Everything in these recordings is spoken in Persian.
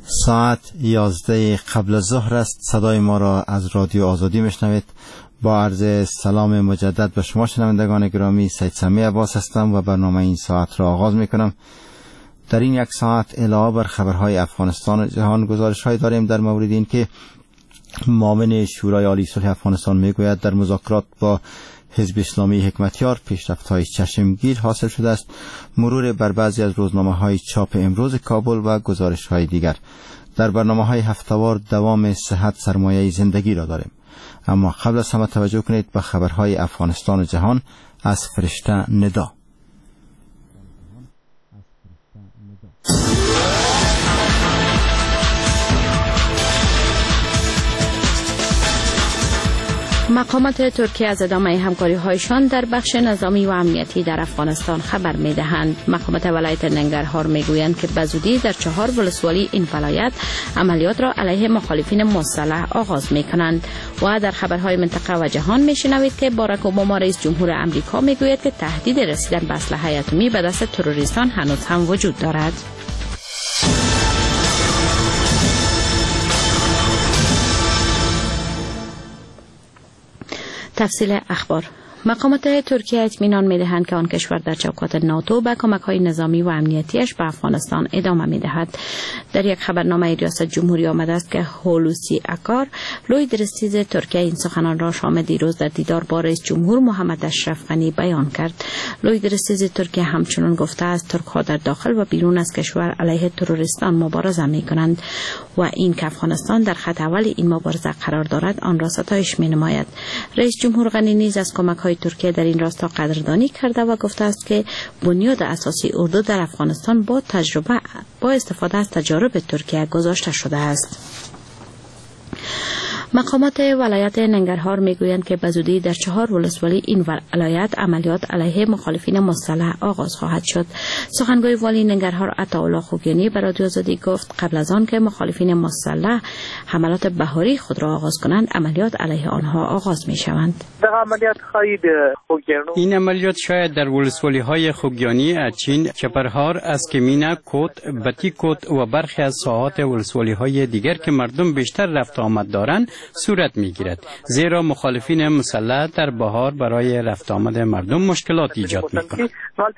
ساعت 11 قبل از ظهر است. صدای ما را از رادیو آزادی میشنوید. با عرض سلام مجدد به شما شنوندگان گرامی، سید سمی عباس هستم و برنامه این ساعت را آغاز میکنم. در این یک ساعت علاوه بر خبرهای افغانستان و جهان، گزارش‌هایی داریم در مورد این که معاون شورای عالی صلح افغانستان میگوید در مذاکرات با حزب اسلامی حکمتیار پیشرفت‌های چشمگیر حاصل شده است. مرور بر بعضی از روزنامه‌های چاپ امروز کابل و گزارش‌های دیگر. در برنامه‌های هفته‌وار دوام صحت سرمایه زندگی را داریم. اما قبل از همه توجه کنید به خبرهای افغانستان و جهان از فرشته ندا. مقامات ترکیه از ادامه همکاری‌هایشان در بخش نظامی و امنیتی در افغانستان خبر می‌دهند. مقامات ولایت ننگرهار می‌گویند که بزودی در 4 ولسوالی این ولایت عملیات را علیه مخالفین مسلح آغاز می‌کنند. و در خبرهای منطقه و جهان می‌شنوید که باراک اوباما رئیس جمهور آمریکا می‌گوید که تهدید رسیدن به اسلحه اتمی به دست تروریستان هنوز هم وجود دارد. تفصیل اخبار. مقامات ترکیه اطمینان می‌دهند که آن کشور در چوکات ناتو به کمک‌های نظامی و امنیتیش به افغانستان ادامه می‌دهد. در یک خبرنامه ریاست جمهوری آمده است که هولوسی اکار لوی درستیز ترکیه این سخنان را شام دیروز در دیدار با رئیس جمهور محمد اشرف غنی بیان کرد. لوی درستیز ترکیه همچنین گفته است ترک‌ها در داخل و بیرون از کشور علیه تروریستان مبارزه می‌کنند و این که افغانستان در خط اول این مبارزه قرار دارد آن را ستایش می‌نماید. رئیس جمهور غنی نیز از کمک‌های ترکیه در این راستا قدردانی کرده و گفته است که بنیاد اساسی اردو در افغانستان با استفاده از تجارب ترکیه گذاشته شده است. مقامات ولایت ننگرهار میگویند که بزودی در 4 ولسوالی این ولایت عملیات علیه مخالفین مسلح آغاز خواهد شد. سخنگوی والی ننگرهار عطاالله خوگیانی به رادیو آزادی گفت قبل از آن که مخالفین مسلح حملات بهاری خود را آغاز کنند عملیات علیه آنها آغاز می شوند. این عملیات شاید در ولسوالی های خوگیانی، اچین، چپرهار، اسکمینه، کوت، بتی کوت و برخی از ساحات ولسوالی های دیگر که مردم بیشتر رفت آمد دارند صورت میگیرد، زیرا مخالفین مسلح در بهار برای رفت آمد مردم مشکلات ایجاد میکنند.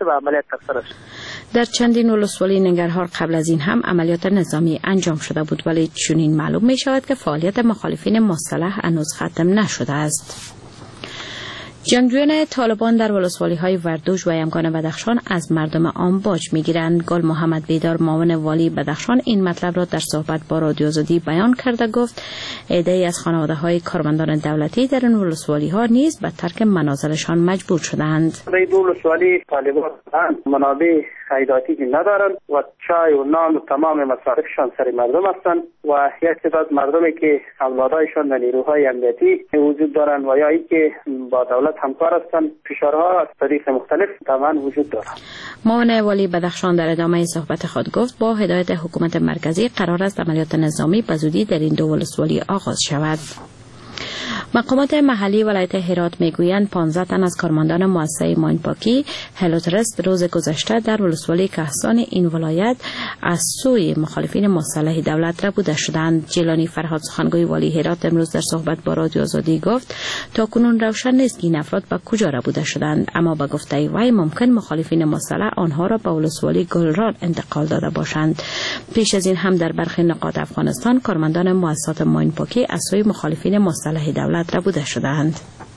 در چندین ولسوالی ننگرهار قبل از این هم عملیات نظامی انجام شده بود، ولی چنین معلوم می شود که فعالیت مخالفین مسلح هنوز ختم نشده است. جنگجویان طالبان در ولسوالی‌های وردوش و یمگان بدخشان از مردم عام باج می‌گیرند. گل محمد بیدار معاون والی بدخشان این مطلب را در صحبت با رادیو آزادی بیان کرده گفت عده‌ای از خانواده‌های کارمندان دولتی در این ولسوالی‌ها نیز به ترک منازلشان مجبور شدند. در ولسوالی طالبان منابع عایداتی ندارند و چای و نان و تمام مصارفشان سر مردم هستند و یک تعداد مردمی که اولادایشان در نیروهای امنیتی وجود دارند و یا اینکه با دولت همکار هستند، فشارها از طریق مختلف طبعا وجود دارند. معاون والی بدخشان در ادامه صحبت خود گفت با هدایت حکومت مرکزی قرار است عملیات نظامی بزودی در این 2 ولسوالی آغاز شود. مقامات محلی ولایت هرات میگویند 15 تن از کارمندان مؤسسه ماینپاکی هلوترست روز گذشته در ولسوالی کهسان این ولایت از سوی مخالفین مسلح دولت ربوده شدند. جیلانی فرهاد سخنگوی والی هرات امروز در صحبت با رادیو آزادی گفت تاکنون روشن نیست که این افراد به کجا ربوده شدند، اما به گفته وی ممکن مخالفین مسلح آنها را به ولسوالی گلران انتقال داده باشند. پیش از این هم در برخی نقاط افغانستان کارمندان مؤسسات ماینپاکی از سوی مخالفین مسلح دولت ربوده شدند.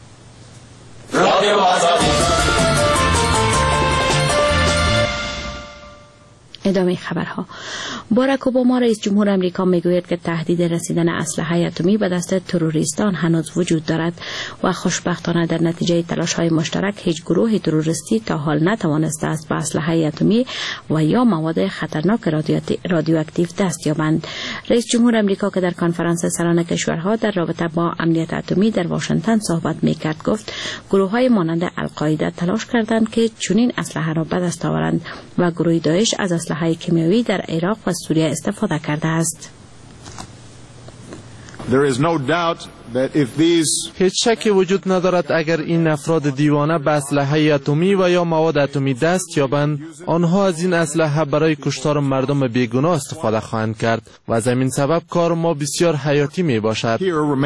ادامه خبرها. باراک اوباما رئیس جمهور آمریکا میگوید که تهدید رسیدن اسلحه اتمی به دست تروریستان هنوز وجود دارد و خوشبختانه در نتیجه تلاش‌های مشترک هیچ گروه تروریستی تا حال نتوانسته است به اسلحه اتمی و یا مواد خطرناک رادیواکتیو دست یابند. رئیس جمهور آمریکا که در کنفرانس سران کشورها در رابطه با امنیت اتمی در واشنگتن صحبت میکرد گفت گروه‌های مانند القاعده تلاش کردند که چنین اسلحه را به دست آورند و گروه داعش از اسلحه کیمیایی در عراق و سوریه استفاده کرده است. هیچ شکی وجود ندارد اگر این افراد دیوانه به اسلحه اتمی و یا مواد اتمی دست یابند، آنها از این اسلحه برای کشتار مردم بیگناه استفاده خواهند کرد و از همین سبب کار ما بسیار حیاتی می باشد.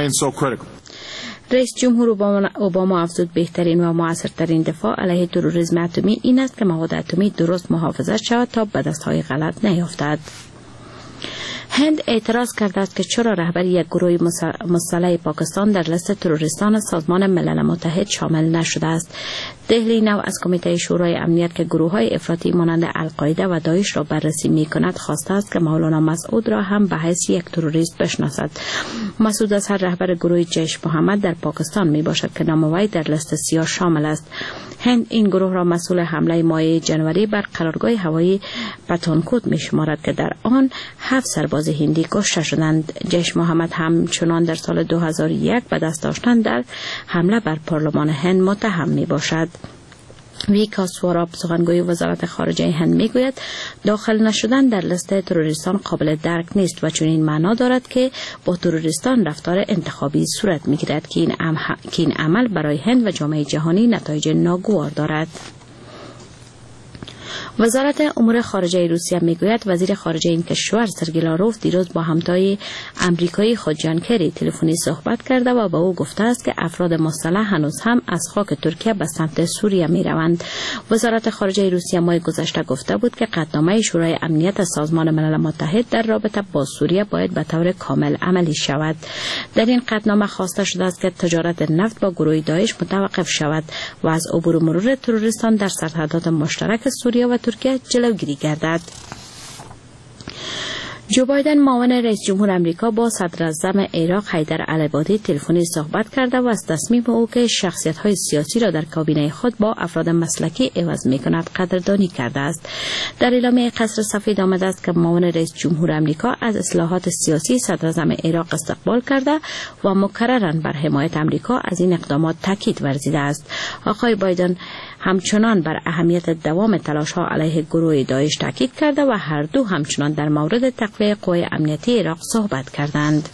رئیس جمهور اوباما افزود بهترین و موثرترین دفاع علیه تروریسم اتمی این است که مواد اتمی درست محافظت شود تا به دستهای غلط نیفتد. هند اعتراض کرده است که چرا رهبری یک گروه مسلح پاکستان در لیست تروریستان سازمان ملل متحد شامل نشده است. دهلی نو از کمیته شورای امنیت که گروه‌های افراطی مانند القاعده و داعش را بررسی می‌کند خواسته است که مولانا مسعود را هم به حیث یک تروریست بشناسد. مسعود اظهر رهبر گروه جیش محمد در پاکستان میباشد که نام وی در لیست سیاه شامل است. هند این گروه را مسئول حمله ماه جنوری بر قرارگاه هوایی پتانکوت می‌شمارد که در آن 7 سرباز هندی کشته شدند. جیش محمد همچنان در سال 2001 به دست داشتن در حمله بر پارلمان هند متهم میباشد. ویکاس سواراب سخنگوی وزارت خارجه هند میگوید داخل نشدن در لیست تروریستان قابل درک نیست و چنین معنا دارد که با تروریستان رفتار انتخابی صورت میگیرد که این عمل برای هند و جامعه جهانی نتایج ناگوار دارد. وزارت امور خارجه روسیه میگوید وزیر خارجه این کشور سرگئی لاروف دیروز با همتای امریکایی خود جان کری تلفنی صحبت کرده و به او گفته است که افراد مسلح هنوز هم از خاک ترکیه به سمت سوریه میروند. وزارت خارجه روسیه ماه گذشته گفته بود که قطعنامه شورای امنیت سازمان ملل متحد در رابطه با سوریه باید به طور کامل عملی شود. در این قطعنامه خواسته شده است که تجارت نفت با گروه داعش متوقف شود و از عبور و مرور تروریستان در سرحدات مشترک سوریه و ترکیه جلوگیری گردد. جو بایدن معاون رئیس جمهور آمریکا با صدر اعظم عراق حیدر العبادی تلفنی صحبت کرده و از تصمیم او که شخصیت‌های سیاسی را در کابینه خود با افراد مسلکی عوض می‌کند قدردانی کرده است. در اعلامیه قصر سفید آمده است که معاون رئیس جمهور آمریکا از اصلاحات سیاسی صدر اعظم عراق استقبال کرده و مکرراً بر حمایت آمریکا از این اقدامات تاکید ورزیده است. آقای بایدن همچنان بر اهمیت دوام تلاش‌ها علیه گروه داعش تاکید کرده و هر دو همچنان در مورد تقویت قوای امنیتی عراق صحبت کردند.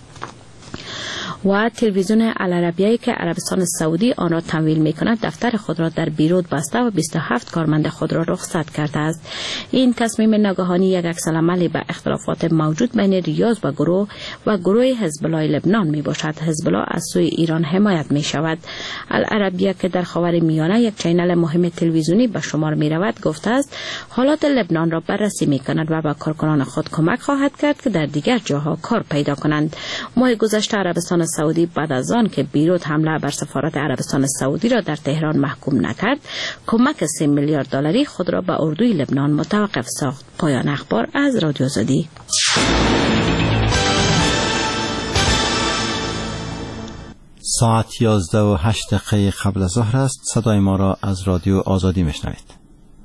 و تلویزیون العربیه که عربستان سعودی آن را تمویل می‌کند دفتر خود را در بیروت بسته و 27 کارمند خود را رخصت کرده است. این تصمیم ناگهانی یک عکس‌العمل به اختلافات موجود بین ریاض و گروه حزب الله لبنان میباشد. حزب الله از سوی ایران حمایت می‌شود. العربیه که در خاورمیانه یک چینل مهم تلویزیونی به شمار می‌رود گفته است حالات لبنان را بررسی می‌کند و به کارکنان خود کمک خواهد کرد که در دیگر جاها کار پیدا کنند. ماه گذشته عربستان سعودی بعد از آن که بیروت حمله بر سفارت عربستان سعودی را در تهران محکوم نکرد، کمک 3 میلیارد دلاری خود را به اردوی لبنان متوقف ساخت. پایان اخبار از رادیو آزادی. ساعت 11:08 قبل از ظهر است. صدای ما را از رادیو آزادی میشنوید.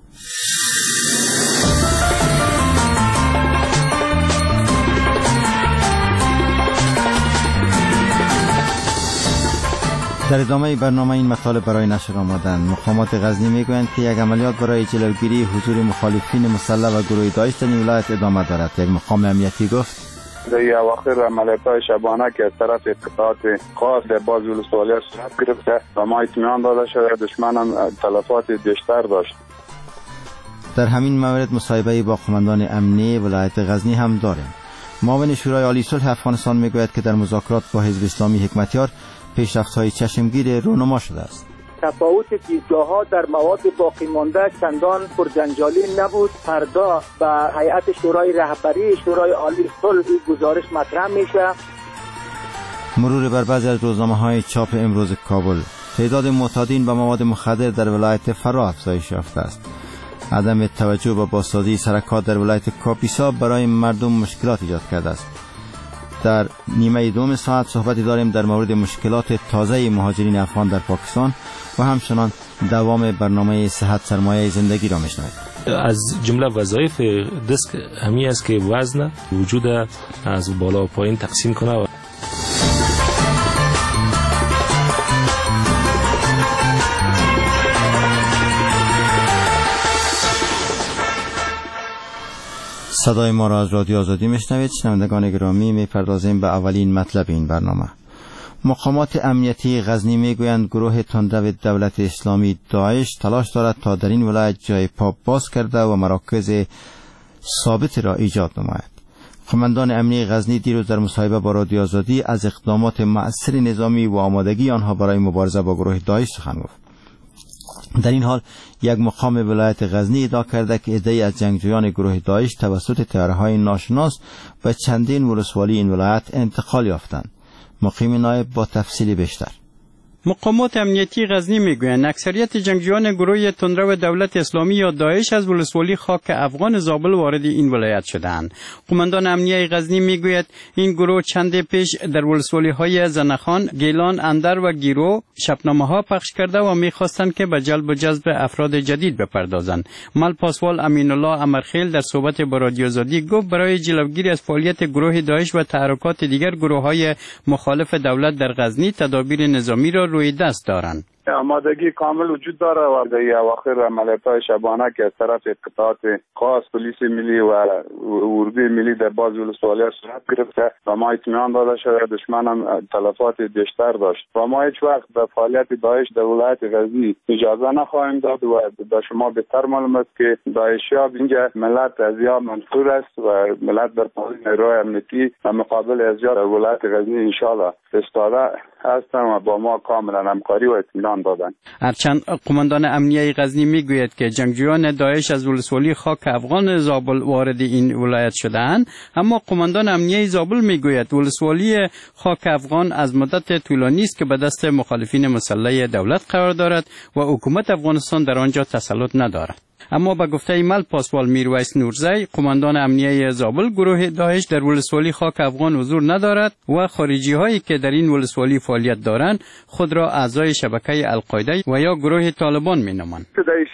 در ادامه برنامه این مطالب برای نشر آمدن. مقامات غزنی میگویند که یک عملیات برای جلوگیری حضور مخالفین مسلح و گروه داعش در این ولایت ادامه دارد. یک مقام امنیتی گفت در اواخر عملیات‌های شبانه که از طرف اطلاعات خاص در بعض ولسوالی‌ها صورت گرفته و ما اطمینان داده شده دشمن هم تلفات بیشتر داشت. در همین مورد مصاحبه با قماندان امنی ولایت غزنی هم داریم. معاون شورای عالی صلح افغانستان میگوید که در مذاکرات با حزب اسلامی حکمتیار پیشرفت‌های چشمگیر رونما شده است. تفاوت دیدگاه‌ها در مواد باقی مانده چندان پرجنجالی نبود. فردا به هیئت شورای رهبری شورای عالی صلح گزارش مطرح میشه. مرور بر بعضی از روزنامه‌های چاپ امروز کابل. تعداد معتادین به مواد مخدر در ولایت فرا افزایش یافته است. عدم توجه و بازسازی سرکات در ولایت کاپیسا برای مردم مشکلات ایجاد کرده است. در نیمه دوم ساعت صحبتی داریم در مورد مشکلات تازه مهاجرین افغان در پاکستان و همچنان دوام برنامه صحت سرمایه زندگی را میشنوید. از جمله وظایف دسک همی است که وزن وجود از بالا و پایین تقسیم کنه. صدای ما را از رادیو آزادی میشنوید. شنوندگان گرامی، میپردازیم به اولین مطلب این برنامه. مقامات امنیتی غزنی میگویند گروه تندرو دولت اسلامی داعش تلاش دارد تا در این ولایت جای پا باز کرده و مراکز ثابت را ایجاد نماید. قماندان امنی غزنی دیروز در مصاحبه با رادیو آزادی از اقدامات مؤثر نظامی و آمادگی آنها برای مبارزه با گروه داعش سخن گفت. در این حال یک مقام ولایت غزنی ادعا کرده که عده‌ای از جنگجویان گروه داعش توسط طیاره‌های ناشناس و چندین ولسوالی این ولایت انتقال یافتند. مقیم نایب با تفصیل بیشتر. مقامات امنیتی غزنی میگویند اکثریت جنگجویان گروه تندرو دولت اسلامی یا داعش از ولسوالی خاک افغان زابل وارد این ولایت شدند. قماندان امنیتی غزنی میگوید این گروه چند پیش در ولسوالی های زنخان، گیلان، اندر و گیرو شبنامه ها پخش کرده و میخواستند که به جلب و جذب افراد جدید بپردازند. مل پاسوال امین الله امرخیل در صحبت با رادیو آزادی گفت برای جلوگیری از فعالیت گروه داعش و تحرکات دیگر گروه های مخالف دولت در غزنی تدابیر نظامی را روی دست دارند. آمادگی کامل وجود داره و در اواخر عملیات‌های شبانه که از طرف قطعات خاص پلیس ملی و اردوی ملی در بعض ولسوالی‌ها صورت گرفته و ما اطمینان داده شده دشمن هم تلفات بیشتر داشت و ما هیچ وقت به فعالیت داعش در ولایت غزنی اجازه نخواهیم داد و به شما بهتر معلوم است که داعشی‌ها اینجا ملت از یا منفور است و ملت در پای نیروهای امنیتی و مقابل از یا در ولایت غزنی انشاءالله استاده هستن و با ما کاملا همکاری و اطمینان دادن. هرچند قماندان امنیتی غزنی میگوید که جنگجویان داعش از ولسوالی خاک افغان زابل وارد این ولایت شده‌اند، اما قماندان امنیتی زابل میگوید ولسوالی خاک افغان از مدت طولانی است که به دست مخالفین مسلح دولت قرار دارد و حکومت افغانستان در آنجا تسلط ندارد. اما به گفته مل پاسوال میرویس نورزی قماندان امنیتی زابل گروه داعش در ولسوالی خاک افغان حضور ندارد و خارجی هایی که در این ولسوالی فعالیت دارند خود را اعضای شبکه القاعده و یا گروه طالبان مینامند.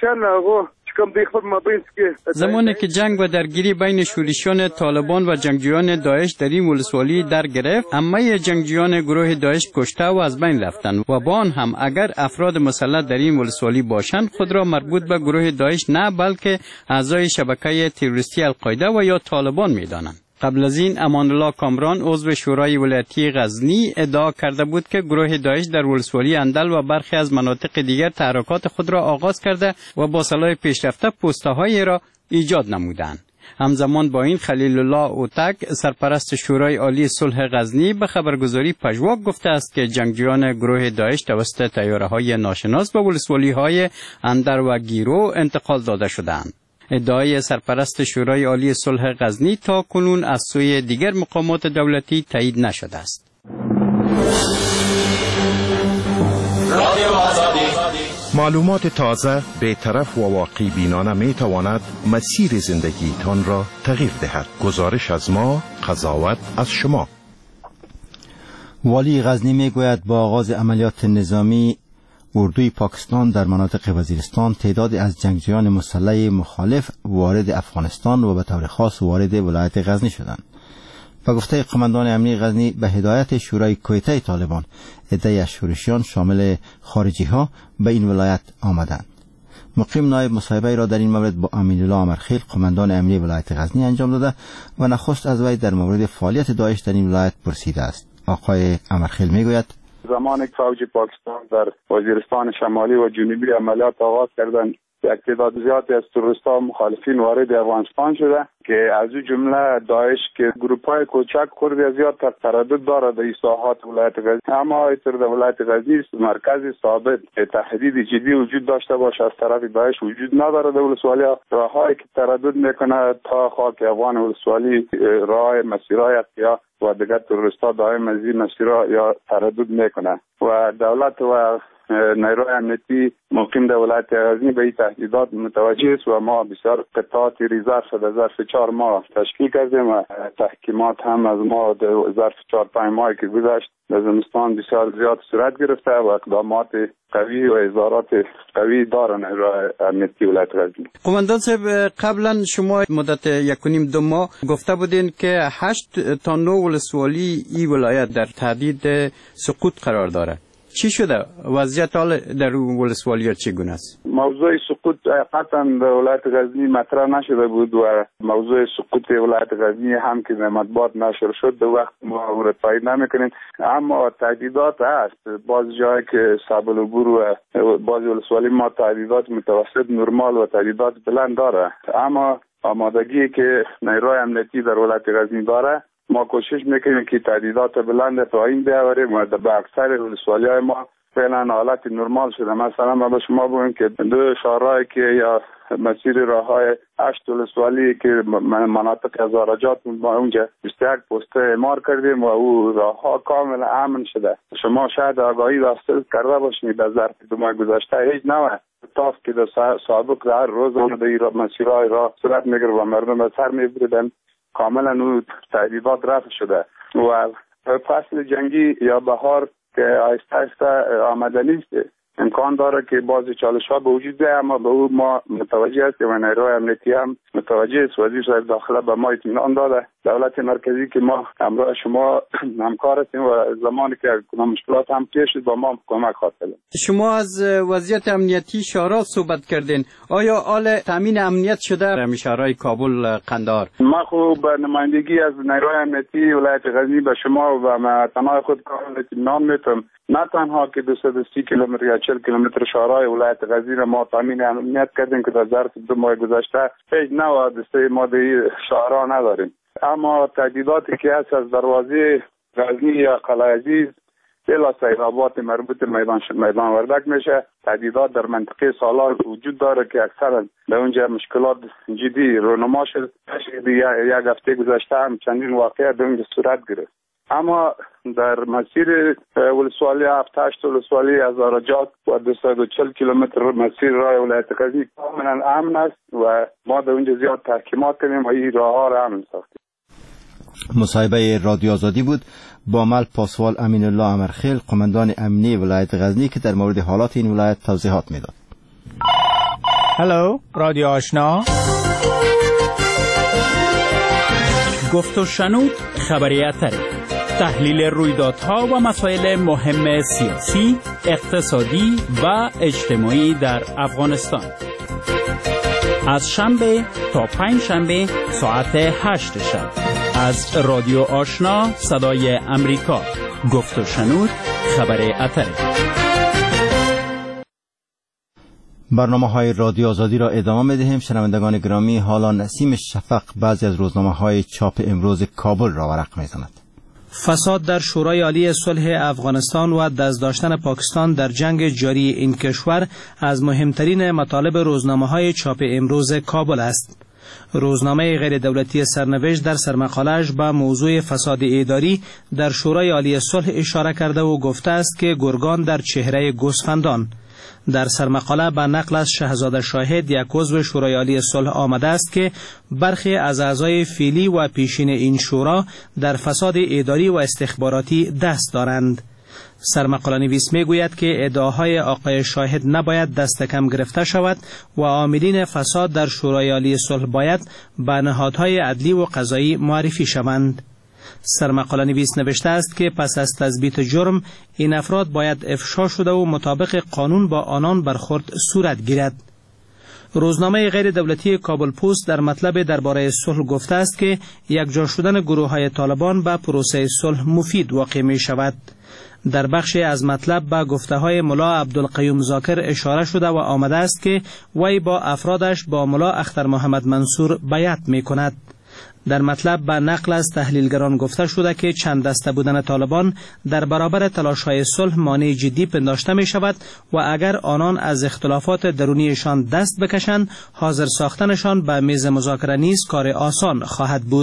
زمانی که جنگ و درگیری بین شورشیان طالبان و جنگجویان داعش در این ولسوالی در گرفت، همه جنگجویان گروه داعش کشته و از بین رفتند و با آن هم اگر افراد مسلح در این ولسوالی باشند خود را مربوط به گروه داعش نه بلکه اعضای شبکه تروریستی القاعده و یا طالبان می‌دانند. قبل از این امان الله کامران عضو شورای ولایتی غزنی ادعا کرده بود که گروه داعش در ولسوالی اندل و برخی از مناطق دیگر تحرکات خود را آغاز کرده و با سلاح پیشرفته پست‌های را ایجاد نمودند. همزمان با این خلیل الله اوتک سرپرست شورای عالی صلح غزنی به خبرگزاری پژواک گفته است که جنگجویان گروه داعش توسط طیاره‌های ناشناس به ولسوالی‌های اندر و گیرو انتقال داده شدند. ادعای سرپرست شورای عالی صلح غزنی تا کنون از سوی دیگر مقامات دولتی تایید نشده است. معلومات تازه، بی‌طرف و واقعی بینانه می تواند مسیر زندگیتان را تغییر دهد. گزارش از ما، قضاوت از شما. والی غزنی می گوید با آغاز عملیات نظامی اردوی پاکستان در مناطق وزیرستان تعدادی از جنگجویان مسلح مخالف وارد افغانستان و به طور خاص وارد ولایت غزنی شدند. به گفته قماندان امنی غزنی به هدایت شورای کویته طالبان عده‌ای از شورشیان شامل خارجی ها به این ولایت آمدند. مقیم نایب مصاحبه را در این مورد با امین الله امرخیل قماندان امنی ولایت غزنی انجام داده و نخست از وی در مورد فعالیت داعش در این ولایت پرسیده است. آقای امرخیل میگوید زمانی که فوج پاکستان در وزیرستان شمالی و جنوبی عملیات آغاز کردند یک تعداد زیادی از تروریست‌ها و مخالفین وارد افغانستان شده که از این جمله داعش که گروپ‌های کوچک کرد زیاد تردد دارد در ساحات ولایت غزنی، اما ایتر در ولایت غزنی مرکز ثابت تهدید جدی وجود داشته باشه از طرف داعش وجود ندارد. در ولسوالی‌ها راه‌هایی که تردد میکنه تا خاک افغان ولسوالی راه مسیرهای اقیا و دیگر تروریست‌ها دائم از این مسیرها یا تردد میکنه و دولت و نیروهای امنیتی مقیم در ولایت غزنی به این تهدیدات متوجه است و ما بسیار قطعات ریزرو شده ظرف 4 ماه تشکیل کردیم و تحکیمات هم از ما در ظرف 4-5 ماهی که گذشت در زمستان بسیار زیاد صورت گرفته و اقدامات قوی و اظهارات قوی دارن نیروهای امنیتی ولایت غزنی. قماندان صاحب قبلا شما مدت 1.5-2 ماه گفته بودین که 8 تا 9 ولسوالی این ولایت در تهدید سقوط قرار داره. چی شده؟ وضعیت حال در ولسوالی چگونه است؟ موضوع سقوط قطعا در ولایت غزنی مطرح نشده بود و موضوع سقوط ولایت غزنی هم که در مطبوعات نشر شد در وقت ما او را تایید نمیکنیم، اما تهدیدات هست. بعض جایی که صعب العبور و بعض ولسوالی ما تهدیدات متوسط نرمال و تهدیدات بلند داره، اما آمادگی که نیروی امنیتی در ولایت غزنی داره ما کوشش میکنیم که تهدیدات بلند پایین بیاوریم و به اکثر ولسوالی‌های ما فعلا حالت نرمال شده. مثلا ما به شما بگم که دو شهرهایی که یا مسیر راههای 8 ولسوالی که مناطق هزارجات ما اونجا 21 پسته اعمار کردیم و او راهها کاملا امن شده. شما شاید آگاهی داشته کرده باشید در ظرف 2 ماه گذشته هیچ نوع تاف که در سابق در روز در مسیرهای راه صورت میگرد و مردم از سر میبردن کاملا اون تهدیدات رفع شده و فصل جنگی یا بهار که آهسته آهسته آمدنی است. امکان داره که بعضی چالش‌ها به وجود بیاید، اما به او ما متوجه هستیم و نیروی امنیتی هم متوجه است. وزیر صاحب داخله به ما اطمینان داده دولت مرکزی که ما همراه شما همکار هستیم و زمانی که مشکلات هم پیش با ما کمک خواهد. شما از وضعیت امنیتی شهرها صحبت کردین، آیا حال تامین امنیت شده در شهرهای کابل، قندهار؟ ما خوب به نمایندگی از نیروی امنیتی ولایت غزنی به شما و تنها خود کامل اطمینان میتونم نه تنها که 230 کیلومتر یا 40 کیلومتر شهرهای ولایت غزنی را ما تامین امنیت کردیم که در ظرف 2 ماه گذشته هیچ نوع حادثه ما در شهرها نداریم، اما تهدیداتی که هست از دروازه غزنی یا قلعه عزیز الی سیدآباد مربوط میدان وردک میشه. تهدیدات در منطقه سالار وجود داره که اکثرا به اونجا مشکلات جدی رونما شد. یک هفته گذشته هم چندین واقعه در اونجا صورت گرفت، اما در مسیر ولسوالی 7-8 ولسوالی هزارجات و 240 کیلومتر مسیر راه ولایت غزنی کاملا امن است و ما در اونجا زیاد تحکیمات کردیم و این راهها را امن ساختیم. مصاحبه رادیو آزادی بود با مل پاسوال امین الله امرخیل، قماندان امنی ولایت غزنی که در مورد حالات این ولایت توضیحات میداد. هلو رادیو آشنا، گفت و شنود خبریت تحلیل رویدادها و مسائل مهم سیاسی، اقتصادی و اجتماعی در افغانستان از شنبه تا 5 شنبه ساعت 8 شب از رادیو آشنا صدای امریکا. گفت و شنود خبر اتره. برنامه‌های رادیو آزادی را ادامه می‌دهیم. شنوندگان گرامی، حالا نسیم شفق بعضی از روزنامه‌های چاپ امروز کابل را ورق می‌زند. فساد در شورای عالی صلح افغانستان و دست داشتن پاکستان در جنگ جاری این کشور از مهمترین مطالب روزنامه‌های چاپ امروز کابل است. روزنامه غیر دولتی سرنوشت در سرمقاله‌اش به موضوع فساد اداری در شورای عالی صلح اشاره کرده و گفته است که گرگان در چهره گوسفندان. در سرمقاله به نقل از شهزاده شاهد، یک عضو شورای عالی صلح، آمده است که برخی از اعضای فعلی و پیشین این شورا در فساد اداری و استخباراتی دست دارند. سرمقاله نویس میگوید که ادعاهای آقای شاهد نباید دست کم گرفته شود و عاملین فساد در شورای عالی صلح باید به نهادهای عدلی و قضایی معرفی شوند. سرمقاله نویس نوشته است که پس از تثبیت جرم این افراد باید افشا شده و مطابق قانون با آنان برخورد صورت گیرد. روزنامه غیر دولتی کابل پست در مطلب درباره صلح گفته است که یکجا شدن گروه‌های طالبان به پروسه صلح مفید واقع می شود. در بخشی از مطلب به گفته‌های ملا عبدالقیوم ذاکر اشاره شده و آمده است که وی با افرادش با ملا اختر محمد منصور بیعت می کند. در مطلب به نقل از تحلیلگران گفته شده که چند دسته بودن طالبان در برابر تلاش‌های صلح مانع جدی پنداشته می شود و اگر آنان از اختلافات درونیشان دست بکشند، حاضر ساختنشان به میز مذاکره نیز کار آسان خواهد بود.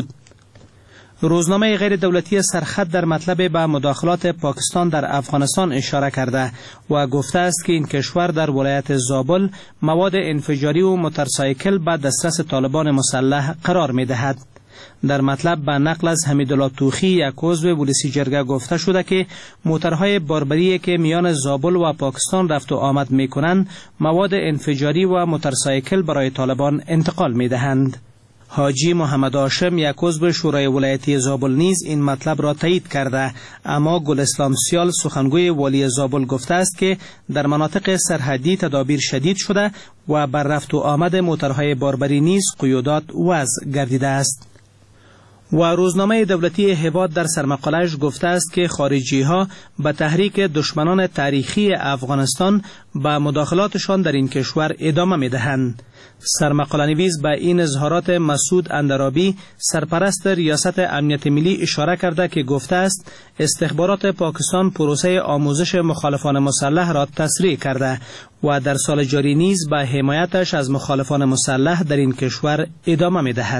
روزنامه غیر دولتی سرخط در مطلب به مداخلات پاکستان در افغانستان اشاره کرده و گفته است که این کشور در ولایت زابل مواد انفجاری و موتورسایکل به دسترس طالبان مسلح قرار می دهد. در مطلب به نقل از حمیدالله توخی، یک عضو پلیسی جرگه، گفته شده که موتورهای باربری که میان زابل و پاکستان رفت و آمد می کنند مواد انفجاری و موتورسایکل برای طالبان انتقال می دهند. حاجی محمد هاشم یک عضو شورای ولایتی زابل نیز این مطلب را تایید کرده، اما گل اسلام سیال سخنگوی والی زابل گفته است که در مناطق سرحدی تدابیر شدید شده و بر رفت و آمد موترهای باربری نیز قیودات وضع گردیده است. و روزنامه دولتی هبات در سرمقاله‌اش گفته است که خارجی‌ها به تحریک دشمنان تاریخی افغانستان به مداخلاتشان در این کشور ادامه می‌دهند. سرمقاله نویس به این اظهارات مسعود اندرابی سرپرست ریاست امنیت ملی اشاره کرده که گفته است استخبارات پاکستان پروسه آموزش مخالفان مسلح را تسریع کرده و در سال جاری نیز به حمایتش از مخالفان مسلح در این کشور ادامه می‌دهد.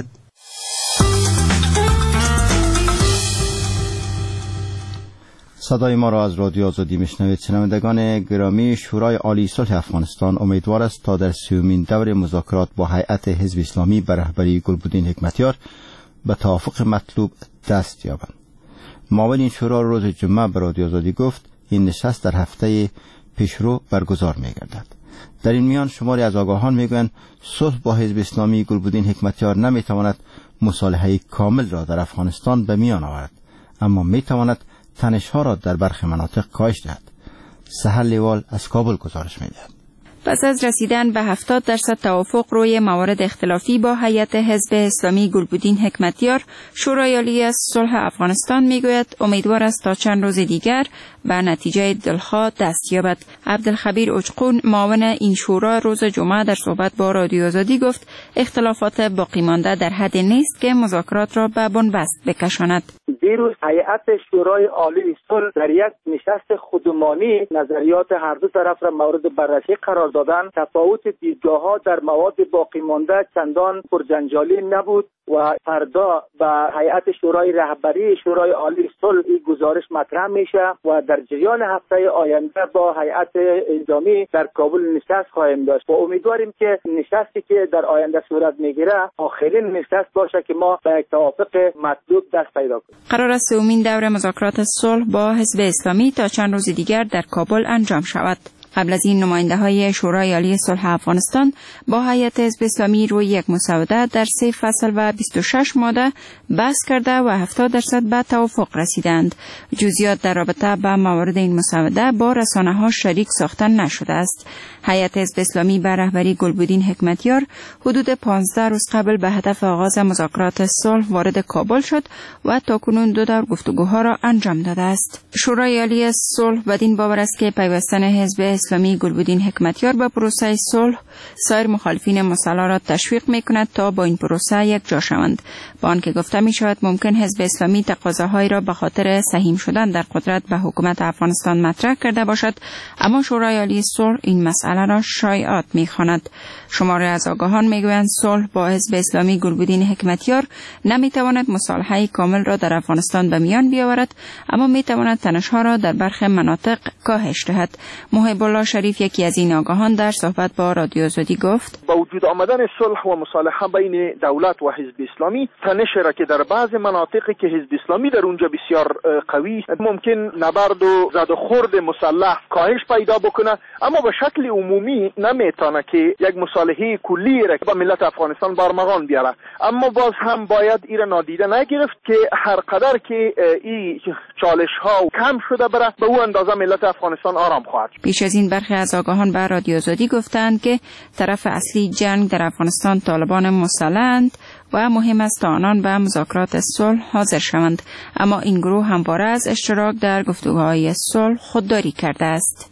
صدای ما را از رادیو آزادی میشنوید. شنوندگان گرامی، شورای عالی صلح افغانستان امیدوار است تا در 30مین دور مذاکرات با هیئت حزب اسلامی به رهبری گلبدین حکمتیار به توافق مطلوب دست یابند. معاون این شورا روز جمعه به رادیو آزادی گفت این نشست در هفته پیشرو برگزار می‌گردد. در این میان شماری از آگاهان میگویند صلح با حزب اسلامی گلبدین حکمتیار نمیتواند مصالحه کامل را در افغانستان به میان آورد، اما میتواند تنش‌ها را در برخی مناطق کاهش دهد. سحر لیوال از کابل گزارش می‌دهد. پس از رسیدن به 70% توافق روی موارد اختلافی با هیئت حزب اسلامی گلبدین حکمتیار، شورای عالی صلح افغانستان میگوید امیدوار است تا چند روز دیگر به نتیجه دلخواه دست یابد. عبدالخبیر اوچقون معاون این شورا روز جمعه در صحبت با رادیو آزادی گفت اختلافات باقی مانده در حد نیست که مذاکرات را به بنبست بکشاند. دیروز هیئت شورای عالی صلح در یک نشست خودمانی نظریات هر دو طرف را مورد بررسی قرار دادن. تفاوت دیدگاه‌ها در مواد باقی مانده چندان پرجنجالی نبود و فردا به هیئت شورای رهبری شورای عالی صلح این گزارش مطرح میشه و در جریان هفته آینده با هیئت انجامی در کابل نشست خواهیم داشت و امیدواریم که نشستی که در آینده صورت میگیره آخرین نشست باشه که ما به یک توافق مطلوب دست پیدا کنیم. قرار است 3مین دور مذاکرات صلح با حزب اسلامی تا چند روز دیگر در کابل انجام شود. قبل از این نماینده‌های شورای عالی صلح افغانستان با هیئت حزب اسلامی روی یک مسوده در 3 فصل و 26 ماده بحث کرده و 70% به توافق رسیدند. جزئیات در رابطه با موارد این مسوده با رسانه‌ها شریک ساخته نشده است. هیئت حزب اسلامی به رهبری گلبدین حکمتیار حدود 15 روز قبل به هدف آغاز مذاکرات صلح وارد کابل شد و تاکنون 2 دور گفتگوها را انجام داده است. شورای عالی صلح بدین باور است که پیوستن حزب اسلامی گلبدین حکمتیار به پروسه صلح سایر مخالفین مسلح را تشویق می‌کند تا با این پروسه یک جا شوند. با آنکه گفته می‌شود ممکن حزب اسلامی تقاضاهایی را به خاطر سهیم شدن در قدرت به حکومت افغانستان مطرح کرده باشد، اما شورای عالی صلح این مسئله را شایعات می‌خواند. شماری از آگاهان می‌گویند صلح با حزب اسلامی گلبدین حکمتیار نمی‌تواند مصالحه کامل را در افغانستان به میان بیاورد، اما می‌تواند تنش‌ها را در برخی مناطق کاهش دهد. محب الله شریف یکی از این آگاهان در صحبت با رادیو آزادی گفت با وجود آمدن صلح و مصالحه بین دولت و حزب اسلامی، تنش را که در بعض مناطقی که حزب اسلامی در اونجا بسیار قوی ممکن نبرد و زد و خورد مسلح کاهش پیدا بکنه، اما به شکل عمومی نمیتونه که یک مصالحه کلی را با ملت افغانستان بارمغان بیاره. اما باز هم باید این را نادیده نگرفت که هر قدر که این چالش ها کم شده بره به اون اندازه ملت افغانستان آرام خواهد. پیش از این برخی از آگاهان به رادیو آزادی گفتند که طرف اصلی جنگ در افغانستان طالبان مسلح‌اند و مهم است تا آنان به مذاکرات صلح حاضر شوند، اما این گروه همواره از اشتراک در گفتگوهای صلح خودداری کرده است.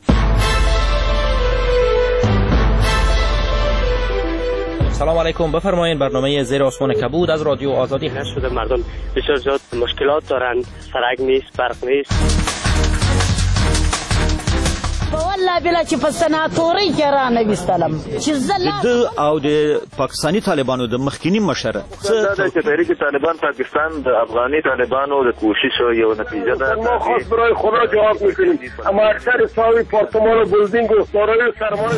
سلام علیکم، بفرمایید. برنامه زیر آسمان کبود از رادیو آزادی هست. شده مردم بسیار زیاد مشکلات دارند، سرک نیست، برق نیست. والله بلا چې په سناتوري کې را نه وستلم چې د او د پاکستانی طالبانو د مخکینی مشره چې تحریک طالبان پاکستان د افغاني طالبانو د کوشش یو نتیجه ده. ما خاص برای خدا جواب میکنیم، اما اکثر ساوی پارتمان و بلدینگ و سارای سرمایه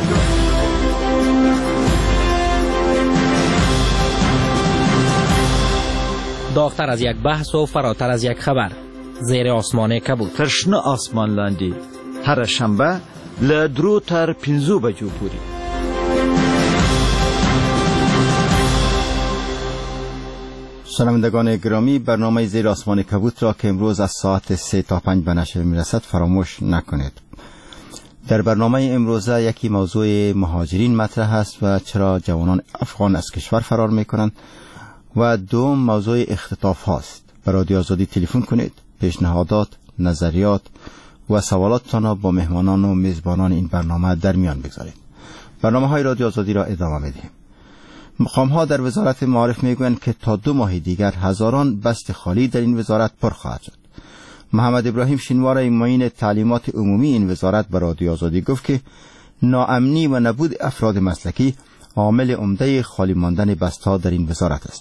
داغتر از یک بحث و فراتر از یک خبر. زیر آسمان کبود. ترشنه آسمان لاندی هر شنبه له 3 تر 5 بجو پورې. شنوندگان گرامی، برنامه زیر آسمان کبوت را که امروز از ساعت 3 تا 5 به نشر میرسد فراموش نکنید. در برنامه امروزه یکی موضوع مهاجرین مطرح است و چرا جوانان افغان از کشور فرار میکنند و دوم موضوع اختطاف هاست. به رادیو آزادی تلفن کنید، پیشنهادات، نظریات و سوالاتتان را با مهمانان و میزبانان این برنامه در میان بگذارید. برنامه های رادیو آزادی را ادامه میدهیم. مقام ها در وزارت معارف میگویند که تا 2 ماه دیگر هزاران بست خالی در این وزارت پر خواهد شد. محمد ابراهیم شینوار معین تعلیمات عمومی این وزارت به رادیو آزادی گفت که ناامنی و نبود افراد مسلکی عامل عمده خالی ماندن بست ها در این وزارت است.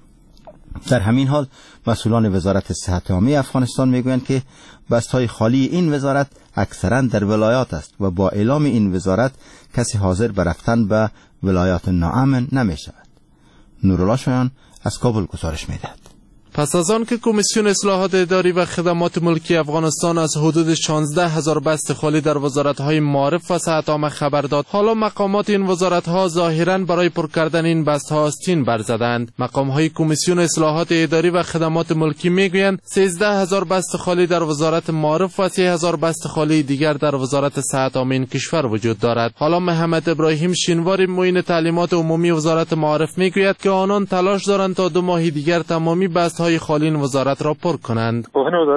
در همین حال مسئولان وزارت صحت عامه افغانستان میگویند که بست های خالی این وزارت اکثرا در ولایات است و با اعلام این وزارت کسی حاضر به رفتن به ولایات ناامن نمی شود. نورالله شایان از کابل گزارش می دهد. پس از آن که کمیسیون اصلاحات اداری و خدمات ملکی افغانستان از حدود 16,000 بست خالی در وزارت‌های معارف و صحت عامه خبر داد، حالا مقامات این وزارت‌ها ظاهراً برای پر کردن این بست‌ها آستین برزدند. مقام‌های کمیسیون اصلاحات اداری و خدمات ملکی میگویند 13,000 بست خالی در وزارت معارف و 3,000 بست خالی دیگر در وزارت صحت عامه این کشور وجود دارد. حالا محمد ابراهیم شینواری معین تعلیمات عمومی وزارت معارف میگوید که آنان تلاش دارند تا 2 ماه دیگر تمامی بست خالی این وزارت را پر کنند.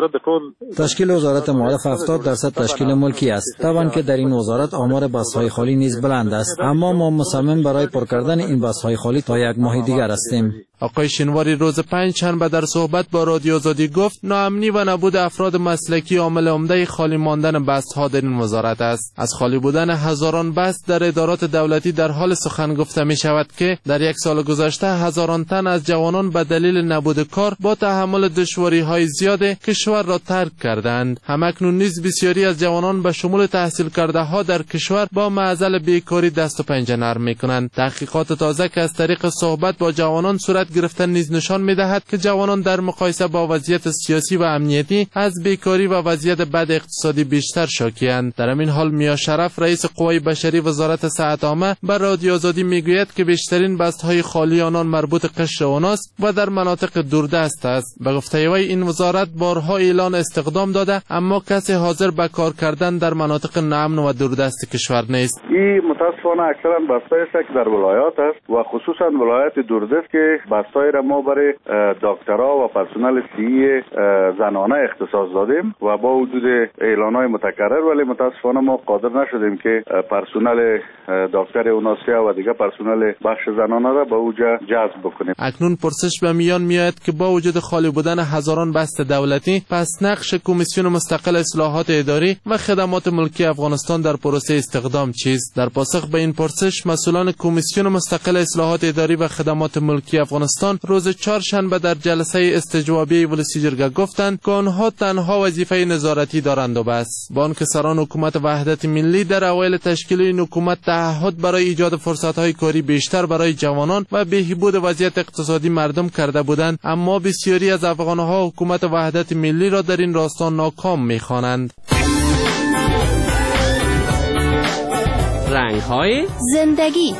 تشکیل وزارت معارف 70% تشکیل ملکی است. طبعا که در این وزارت آمار بست‌های خالی نیز بلند است، اما ما مصمم برای پر کردن این بست‌های خالی تا 1 ماه دیگر هستیم. آقای شینواری روز 5 شنبه در صحبت با رادیو آزادی گفت ناامنی و نبود افراد مسلکی عامل عمده خالی ماندن بست‌ها در این وزارت است. از خالی بودن هزاران بست در ادارات دولتی در حال سخن گفته می شود که در 1 سال گذشته هزاران تن از جوانان به دلیل نبود کار با تحمل دشواری‌های زیاد کشور را ترک کردند. همکنون نیز بسیاری از جوانان به شمول تحصیل کرده ها در کشور با معضل بیکاری دست و پنجه نرم می‌کنند. تحقیقات تازه که از طریق صحبت با جوانان صورت گرفتن نیز نشان می‌دهد که جوانان در مقایسه با وضعیت سیاسی و امنیتی از بیکاری و وضعیت بد اقتصادی بیشتر شاکی‌اند. در همین حال میا شرف رئیس قوای بشری وزارت صحت عامه به رادیو آزادی میگوید که بیشترین بست‌های خالی آنان مربوط قشر اوناست و در مناطق دوردست است. به گفته وی این وزارت بارها اعلان استقدام داده اما کسی حاضر به کار کردن در مناطق ناامن و دوردست کشور نیست. این متاسفانه اکثرا بستایی است که در ولایات است و خصوصا ولایت دوردست که بستایی را ما برای دکترها و پرسنل صحی زنانه اختصاص دادیم و با وجود اعلان‌های متکرر ولی متاسفانه ما قادر نشدیم که پرسنل دکتر اوناسیا و دیگر پرسنل بخش زنانه را به اوجا جذب بکنیم. اکنون پرسش به میان میاد که با وجود خالی بودن هزاران بست دولتی، پس نقش کمیسیون مستقل اصلاحات اداری و خدمات ملکی افغانستان در پروسه استقدام چیست؟ در پاسخ به این پرسش مسئولان کمیسیون مستقل اصلاحات اداری و خدمات ملکی افغانستان روز 4 شنبه در جلسه استجوابی ولسی جرگه گفتند که آنها تنها وظیفه نظارتی دارند و بس. با آنکه سران حکومت وحدت ملی در اوایل تشکیل این حکومت تعهد برای ایجاد فرصت‌های کاری بیشتر برای جوانان و بهبود وضعیت اقتصادی مردم کرده بودند، اما بسیاری از افغان‌ها حکومت وحدت ملی را در این راستا ناکام می‌خوانند. رنگ‌های زندگی.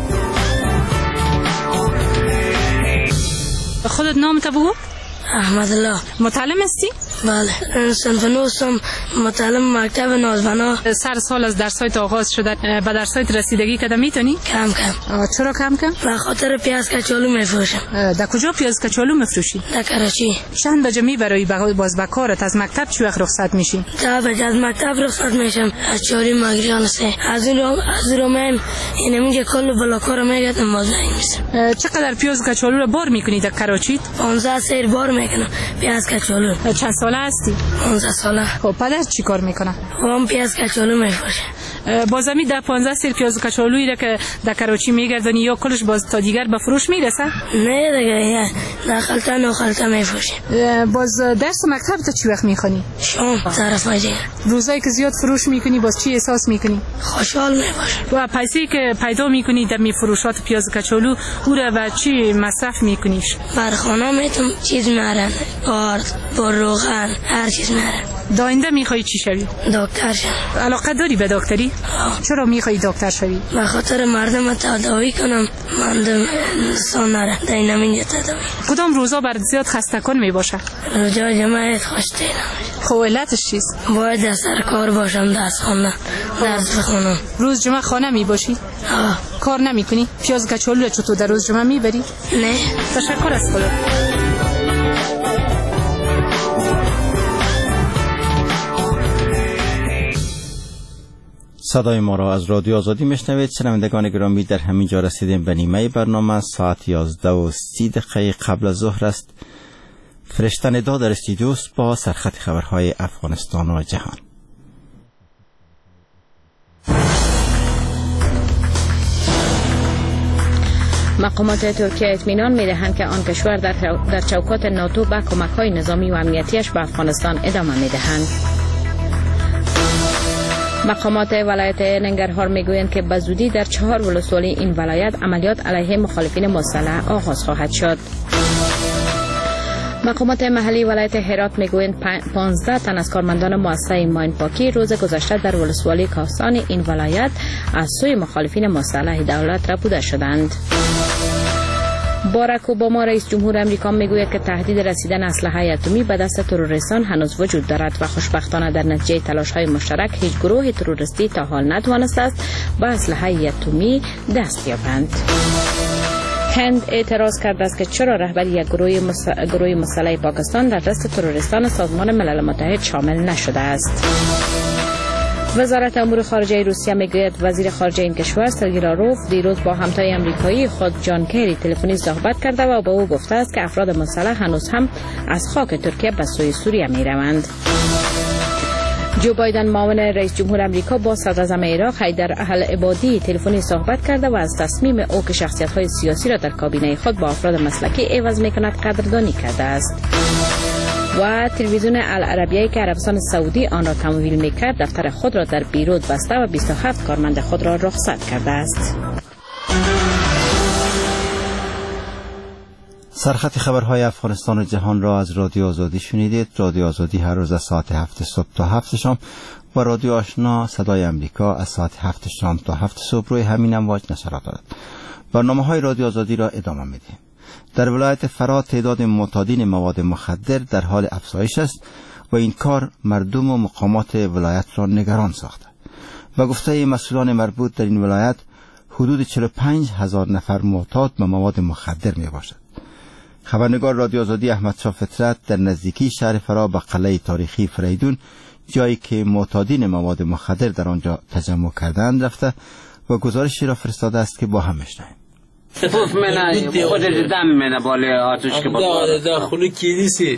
خودت نامت بگو؟ احمد الله. متعلم هستی؟ بله، صنف نوستم، متعلم مکتب نازبنا. سر سال از درسایت آغاز شده، به درسایت رسیدگی کده میتونی؟ کم. چرا کم؟ به خاطر پیاز کچالو میفروشم. در کجا پیاز کچالو میفروشی؟ در کراچی. چند بجه میبری باز به کارت؟ از مکتب چی وقت رخصت میشی؟ 10 بجه از مکتب رخصت میشم، از 4 مگریان سه. از رو من اینم کل بلاکار میگردم باز نمیشم. چقدر پیاز کچالو رو بار میکنی در کراچی؟ 15 سیر بار میکنم پیاز کچالو. چند ساله هستی؟ 15 ساله. خب پدر چی کار میکنه؟ هم پیاز کچالو میفروشه. بازمی در 15 سیر پیاز کچالویی را که در کراچی میگردونی یا کلش باز تا دیگر به فروش میرسه؟ نه دیگه، داخلتا نوخلتا میفروشه. باز درس مکتب تا چی وقت میخونی؟ شام طرف دیگه. روزایی که زیاد فروش میکنی باز چی احساس میکنی؟ خوشحال میباشم. و پیسه‌ای که پیدا میکنی در میفروشات پیاز کچالو او را به چی مصرف میکنیش؟ بر خانه میتونم چیز میارم، آرد، روغن، هر چیز میارم. داینده میخوای چی شوی؟ دکتر شوی. علاقه داری به دکتری؟ چرا میخوای دکتر شوی؟ به خاطر مردم تداوی کنم، مردم انسان نره در اینجا تداوی. کدام روزا برات زیاد خسته کن میباشه؟ روزا جمعیت خوشتی نمیشه. خب علتش چیست؟ باید در سر کار باشم، درس خواندن، درس بخونم. روز جمعه خانه میباشی؟ کار نمیکنی؟ پیاز کچالو را چطور در روز جمعه میبری؟ نه. تشکر از خدا. صدای ما را از رادیو آزادی میشنوید. شنوندگان گرامی، در همین جا رسیدیم به نیمه برنامه. ساعت 11:30 قبل از ظهر است. فرشته ندا در استودیوست با سرخط خبرهای افغانستان و جهان. مقامات ترکیه اطمینان می‌دهند که آن کشور در چوکات ناتو به کمک‌های نظامی و امنیتیش به افغانستان ادامه می‌دهند. مقامات ولایت ننگرهار میگویند که به زودی در 4 ولسوالی این ولایت عملیات علیه مخالفین مسلح آغاز خواهد شد. مقامات محلی ولایت هرات میگویند 15 تن از کارمندان مؤسسه ماین پاکی روز گذشته در ولسوالی کاستان این ولایت از سوی مخالفین مسلح دولت ربوده شدند. باراک اوباما رئیس جمهور امریکا میگوید که تهدید رسیدن اسلحه اتمی به دست تروریستان هنوز وجود دارد و خوشبختانه در نتیجه تلاش‌های مشترک هیچ گروه تروریستی تا حال نتوانسته است به اسلحه اتمی دست یابند. هند اعتراض کرده است که چرا رهبری یک گروه مسلح پاکستان در دست تروریستان سازمان ملل متحد شامل نشده است. وزارت امور خارجه روسیه میگوید وزیر خارجه این کشور سرگئی لاروف دیروز با همتای امریکایی خود جان کری تلفنی صحبت کرده و به او گفته است که افراد مسلح هنوز هم از خاک ترکیه به سوی سوریه میروند. جو بایدن معاون رئیس جمهور امریکا با صدراعظم عراق حیدر العبادی تلفنی صحبت کرده و از تصمیم او که شخصیت‌های سیاسی را در کابینه خود با افراد مسلکی عوض می‌کند قدردانی کرده است. و تلویزیون العربیه که عربستان سعودی آن را تمویل می‌کرد دفتر خود را در بیروت بسته و 27 کارمند خود را رخصت کرده است. سرخط خبرهای افغانستان و جهان را از رادیو آزادی شنیدید. رادیو آزادی هر روز از ساعت 7 صبح تا 7 شام و رادیو آشنا صدای امریکا از ساعت 7 شام تا 7 صبح روی همین امواج نشرات دارد. برنامه‌های رادیو آزادی را ادامه می‌دهیم. در ولایت فرات تعداد معتادین مواد مخدر در حال افزایش است و این کار مردم و مقامات ولایت را نگران ساخته. و گفته مسئولان مربوط در این ولایت حدود 45,000 نفر معتاد به مواد مخدر می باشد. خبرنگار رادیو آزادی احمد شاه فطرت در نزدیکی شهر فرا به قلعه تاریخی فریدون، جایی که معتادین مواد مخدر در آنجا تجمع کردند، رفته و گزارشی را فرستاده است که با هم بشنویم. توف منه خود دم منه بالای آتش که داخل کلیسی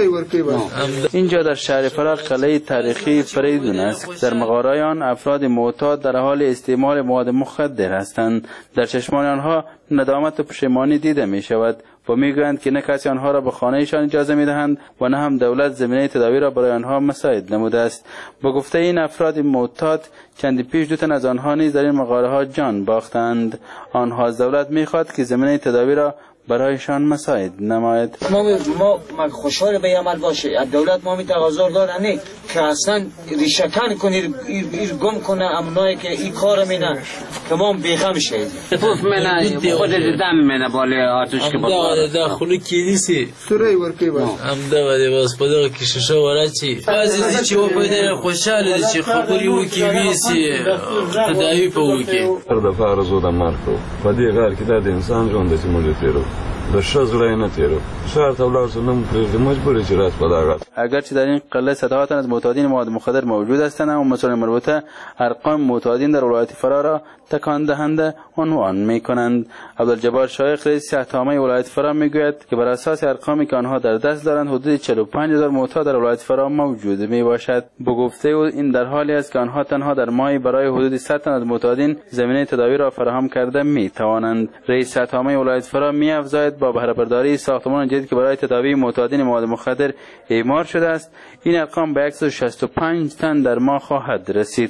اینجا در شهر فرا قلعه تاریخی فریدون است. در مغارای آن افراد معتاد در حال استعمال مواد مخدر هستند. در چشمان آنها ندامت و پشیمانی دیده می شود و میگویند که نه کسی آنها را به خانهشان اجازه میدهند و نه هم دولت زمینه تداوی را برای آنها مساعد نموده است. با گفته این افراد معتاد چندی پیش 2 تن از آنها نیز در این مغاره ها جان باختند. آنها از دولت میخواد که زمینه تداوی را برایشان مساعد نماید. ما خوشحال به عمل باشه. از دولت ما می تقاضا دارن که اصلا ریشه‌کن کنه، گم کنه امنایی که این کار مینه که ما بیخم شید. توف منه خود دم منه بالای آتش که داخل کلیسی سوره ورکی باز هم دوادی باز پدر کششا ورچی بعضی چی و پیدا خوشحال چی خبری و کی ویسی تداوی پوکی هر دفعه ارزو د مرکو په دې غار کې د انسان ژوند د سیمو تیرو د شزړې نه تیرو شهر ته ولاړ نم پرې مجبور چې راز پداغت. اگرچه در این قلعه صدها تن از معتادین مواد مخدر موجود هستند، اما مسئولان مربوطه ارقام معتادین در ولایت فرا را تکان دهنده عنوان می‌کنند. عبدالجبار شایخ رئیس صحت‌عامه ولایت فرا میگوید که بر اساس ارقامی که آنها در دست دارند حدود 45,000 معتاد در ولایت فرا موجود میباشد. به گفته او این در حالی است که آنها تنها در ماهی برای حدود 100 تن از معتادین زمینه تداوی را فراهم کرده میتوانند. رئیس صحت‌عامه ولایت فرا می‌افزاید با بهره برداری ساختمان جدید که برای تداوی معتادین مواد مخدر اعمار شده است، این ارقام به 165 تن در ماه خواهد رسید.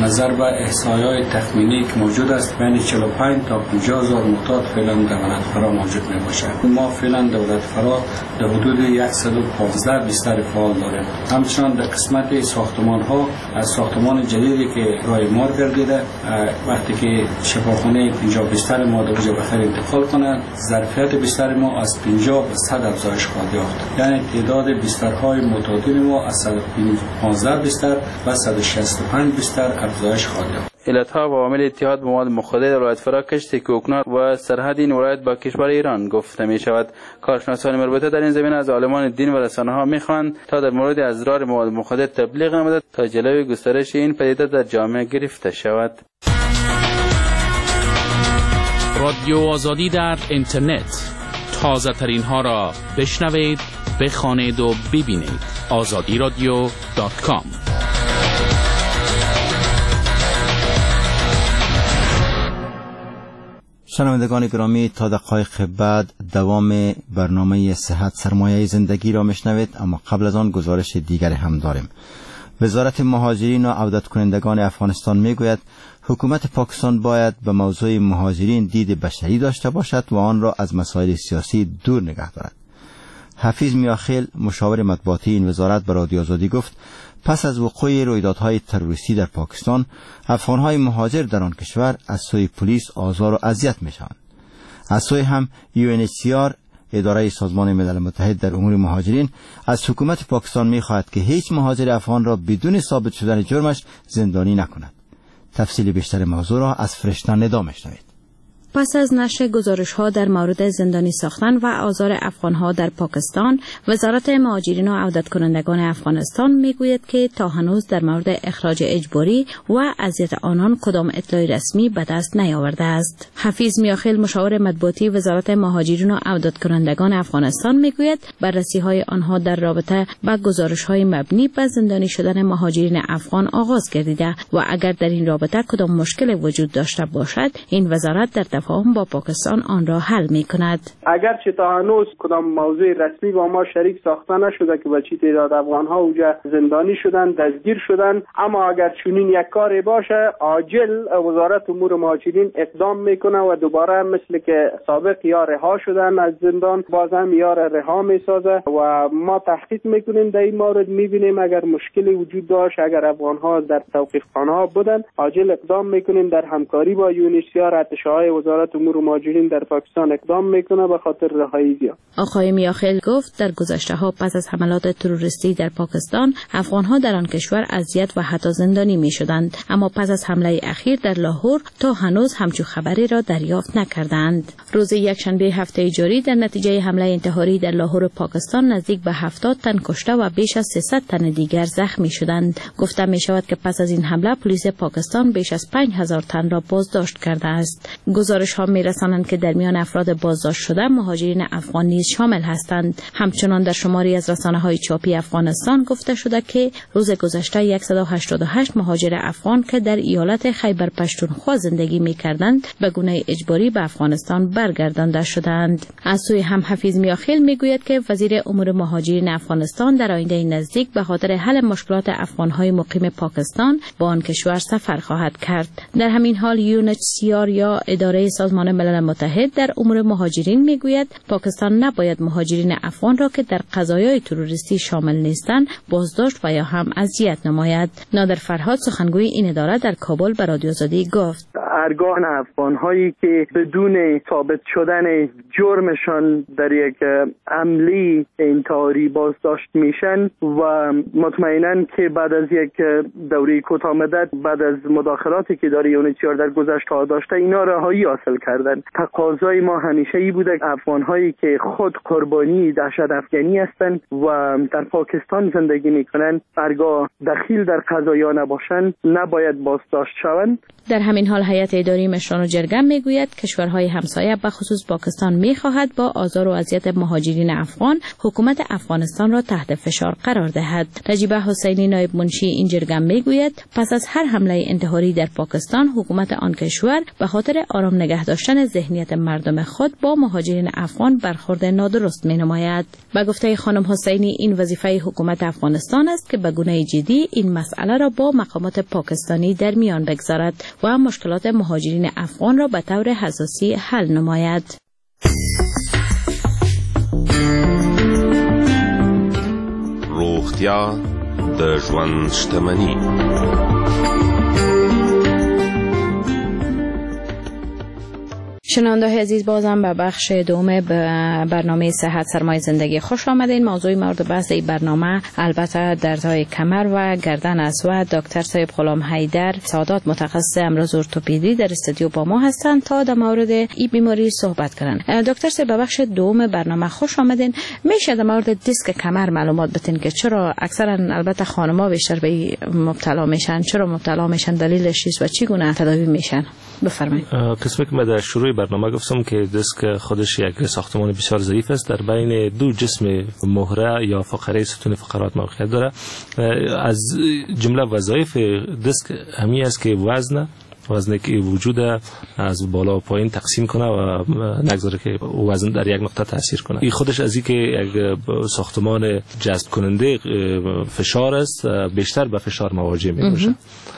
نظر به احصایه‌های تخمینی که موجود است بین 45 تا 50 هزار معتاد فعلا دولت فرا موجود می باشد. ما فعلا دولت فرا در حدود 115 بستر فعال داریم. همچنان در قسمت ساختمان ها از ساختمان جدیدی که رایمار گردیده وقتی که شفاخانه 50 بستر ما در اونجا بخیر انتقال کنند ظرفیت بستر ما از 50 به 100 افزایش خواهد یافت. یعنی تعداد بسترهای معتادین ما از 115 بستر و 165 بستر افزایش خواهد یافت. علتها و عوامل اتحاد به مواد مخدر در ولایت فرا کشت کوکنار و سرحد این ولایت با کشور ایران گفته می شود. کارشناسان مربوطه در این زمینه از عالمان دین و رسانه ها می خواهند تا در مورد اضرار مواد مخدر تبلیغ نموده تا جلوی گسترش این پدیده در جامعه گرفته شود. رادیو آزادی در اینترنت، تازه ترین ها را بشنوید، بخوانید و ببینید. azadiradio.com. شنوندگان گرامی، تا دقایق بعد دوام برنامه صحت سرمایه زندگی را میشنوید، اما قبل از آن گزارش دیگر هم داریم. وزارت مهاجرین و عودت کنندگان افغانستان میگوید حکومت پاکستان باید به موضوع مهاجرین دید بشری داشته باشد و آن را از مسائل سیاسی دور نگه دارد. حفیظ میاخیل مشاور مطبوعاتی این وزارت به رادیو آزادی گفت پس از وقوع رویدادهای تروریستی در پاکستان، افغانهای مهاجر در آن کشور از سوی پلیس آزار و اذیت میشوند. از سوی هم UNHCR اداره سازمان ملل متحد در امور مهاجرین از حکومت پاکستان می‌خواهد که هیچ مهاجر افغان را بدون ثابت شدن جرمش زندانی نکند. تفصیل بیشتر موضوع را از فرشته ندا می‌شنوید. پس از نشر گزارش‌ها در مورد زندانی ساختن و آزار افغان‌ها در پاکستان، وزارت مهاجرین و عودت کنندگان افغانستان میگوید که تا هنوز در مورد اخراج اجباری و اذیت آنان کدام اطلاع رسمی به دست نیاورده است. حفیظ میاخیل مشاور مطبوعاتی وزارت مهاجرین و عودت کنندگان افغانستان میگوید بررسی‌های آنها در رابطه با گزارش‌های مبنی بر زندانی شدن مهاجرین افغان آغاز گردیده و اگر در این رابطه کدام مشکل وجود داشته باشد، این وزارت در تفاهم با پاکستان آن را حل می کند. اگرچه تا هنوز کدام موضوع رسمی با ما شریک ساخته نشده که به چه تعداد افغان ها اونجا زندانی شدن، دستگیر شدن، اما اگر چنین یک کاری باشه، عاجل وزارت امور مهاجرین اقدام میکنه و دوباره مثل که سابق یا رها شدن از زندان باز هم یا رها میسازه و ما تحقیق میکنیم در این مورد، میبینیم اگر مشکلی وجود داشت، اگر افغان ها در توقیفخانه ها بودن، عاجل اقدام میکنیم در همکاری با UNHCR اتشه‌های وزارت امور مهاجرین در پاکستان اقدام میکنه به خاطر رهایی زیاد. آقای میاخیل گفت در گذشته‌ها پس از حملات تروریستی در پاکستان، افغان‌ها در آن کشور اذیت و حتی زندانی می‌شدند، اما پس از حمله اخیر در لاهور تا هنوز همچون خبری را دریافت نکردند. روز یکشنبه هفته جاری در نتیجه حمله انتحاری در لاهور پاکستان نزدیک به 70 تن کشته و بیش از 300 تن دیگر زخمی شدند. گفته می‌شود که پس از این حمله پلیس پاکستان بیش از 5000 تن را بازداشت کرده است. گزارش‌ها می‌رسانند که در میان افراد بازداشت شده مهاجرین افغان نیز شامل هستند. همچنان در شماری از رسانه‌های چاپی افغانستان گفته شده که روز گذشته 188 مهاجر افغان که در ایالت خیبر پشتونخوا زندگی می‌کردند به گونه اجباری به افغانستان برگردانده شدند. از سوی هم حفیظ میاخیل میگوید که وزیر امور مهاجرین افغانستان در آینده نزدیک به خاطر حل مشکلات افغان‌های مقیم پاکستان با آن کشور سفر خواهد کرد. در همین حال UNHCR یا اداره سازمان ملل متحد در امور مهاجرین میگوید پاکستان نباید مهاجرین افغان را که در قضایای تروریستی شامل نیستند بازداشت و یا هم اذیت نماید. نادر فرهاد سخنگوی این اداره در کابل به رادیو آزادی گفت ارگان افغان هایی که بدون ثابت شدن جرمشان در یک عملی انتحاری بازداشت میشن و مطمئناً که بعد از یک دوره کوتاه مدت بعد از مداخلاتی که داره UNHCR در گذشته داشته اینا رهایی حاصل کردن. تقاضای ما همیشه ای بوده افغان هایی که خود قربانی دهشت افغانی هستند و در پاکستان زندگی میکنن هرگاه دخیل در قضایا نباشند نباید بازداشت شوند. در همین حال هیئت اداری مشران جرگه میگوید کشورهای همسایه به خصوص پاکستان میخواهد با آزار و اذیت مهاجرین افغان حکومت افغانستان را تحت فشار قرار دهد. نجیبه حسینی نایب منشی این جرگه میگوید پس از هر حمله انتحاری در پاکستان حکومت آن کشور به خاطر آرام نگه داشتن ذهنیت مردم خود با مهاجرین افغان برخورد نادرست مینماید. به گفته خانم حسینی این وظیفه حکومت افغانستان است که به گونه جدی این مسئله را با مقامات پاکستانی در میان بگذارد و مشکلات مهاجرین افغان را به طور اساسی حل نماید. روغتیا د ژوند شتمني. شنونده عزیز بازم به بخش دوم برنامه صحت سرمایه زندگی خوش آمدین. موضوع مورد بحث این برنامه البته دردهای کمر و گردن است و دکتر صاحب غلام حیدر سادات متخصص امراض ارتوپدی در استودیو با ما هستند تا در مورد این بیماری صحبت کنند. دکتر صاحب به بخش دوم برنامه خوش آمدین. میشه در مورد دیسک کمر معلومات بدین که چرا اکثرا البته خانم‌ها بیشتر به مبتلا میشن، چرا مبتلا میشن، دلیلش چیست و چگونه تداوی میشن؟ بفرمایید. قسمی که من در شروع برنامه گفتم که دیسک خودش یک ساختمان بسیار ضعیف است، در بین دو جسم مهره یا فقره ستون فقرات موقعیت داره. از جمله وظایف دیسک همی است که وزنی که وجود از بالا و پایین تقسیم کنه و نگذاره که وزن در یک نقطه تاثیر کنه. این خودش از این که یک ساختمان جذب کننده فشار است، بیشتر به فشار مواجه میشه.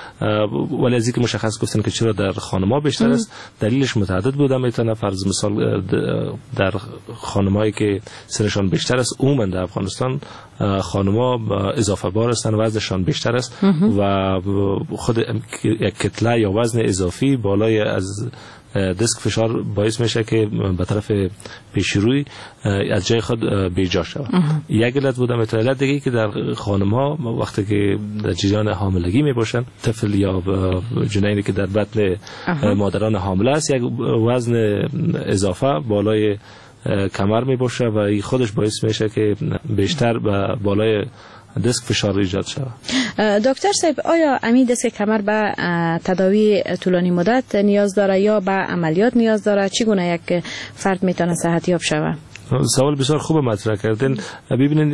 ولی از اینکه مشخص گفتن که چرا در خانم‌ها بیشتر است، دلیلش متعدد بوده. میتونه فرض مثال در خانم‌هایی که سنشان بیشتر است، عموما در افغانستان خانم‌ها اضافه بار هستند، وزنشان بیشتر است و خود یک کتله یا وزن اضافی بالای از دیسک فشار باعث میشه که به طرف پیشروی از جای خود بیجا شود. یک علت بوده. علت دیگه که در خانم‌ها وقتی که در جریان حاملگی میباشن، طفل یا جنینی که در بطن مادران حامله است، یک وزن اضافه بالای کمر میباشه و این خودش باعث میشه که بیشتر به بالای دیسک فشار ایجاد شود. دکتر صاحب آیا امی دیسک کمر به تداوی طولانی مدت نیاز داره یا به عملیات نیاز داره؟ چگونه یک فرد میتونه صحت یاب شود؟ سوال بسیار خوب مطرح کردین. ببینید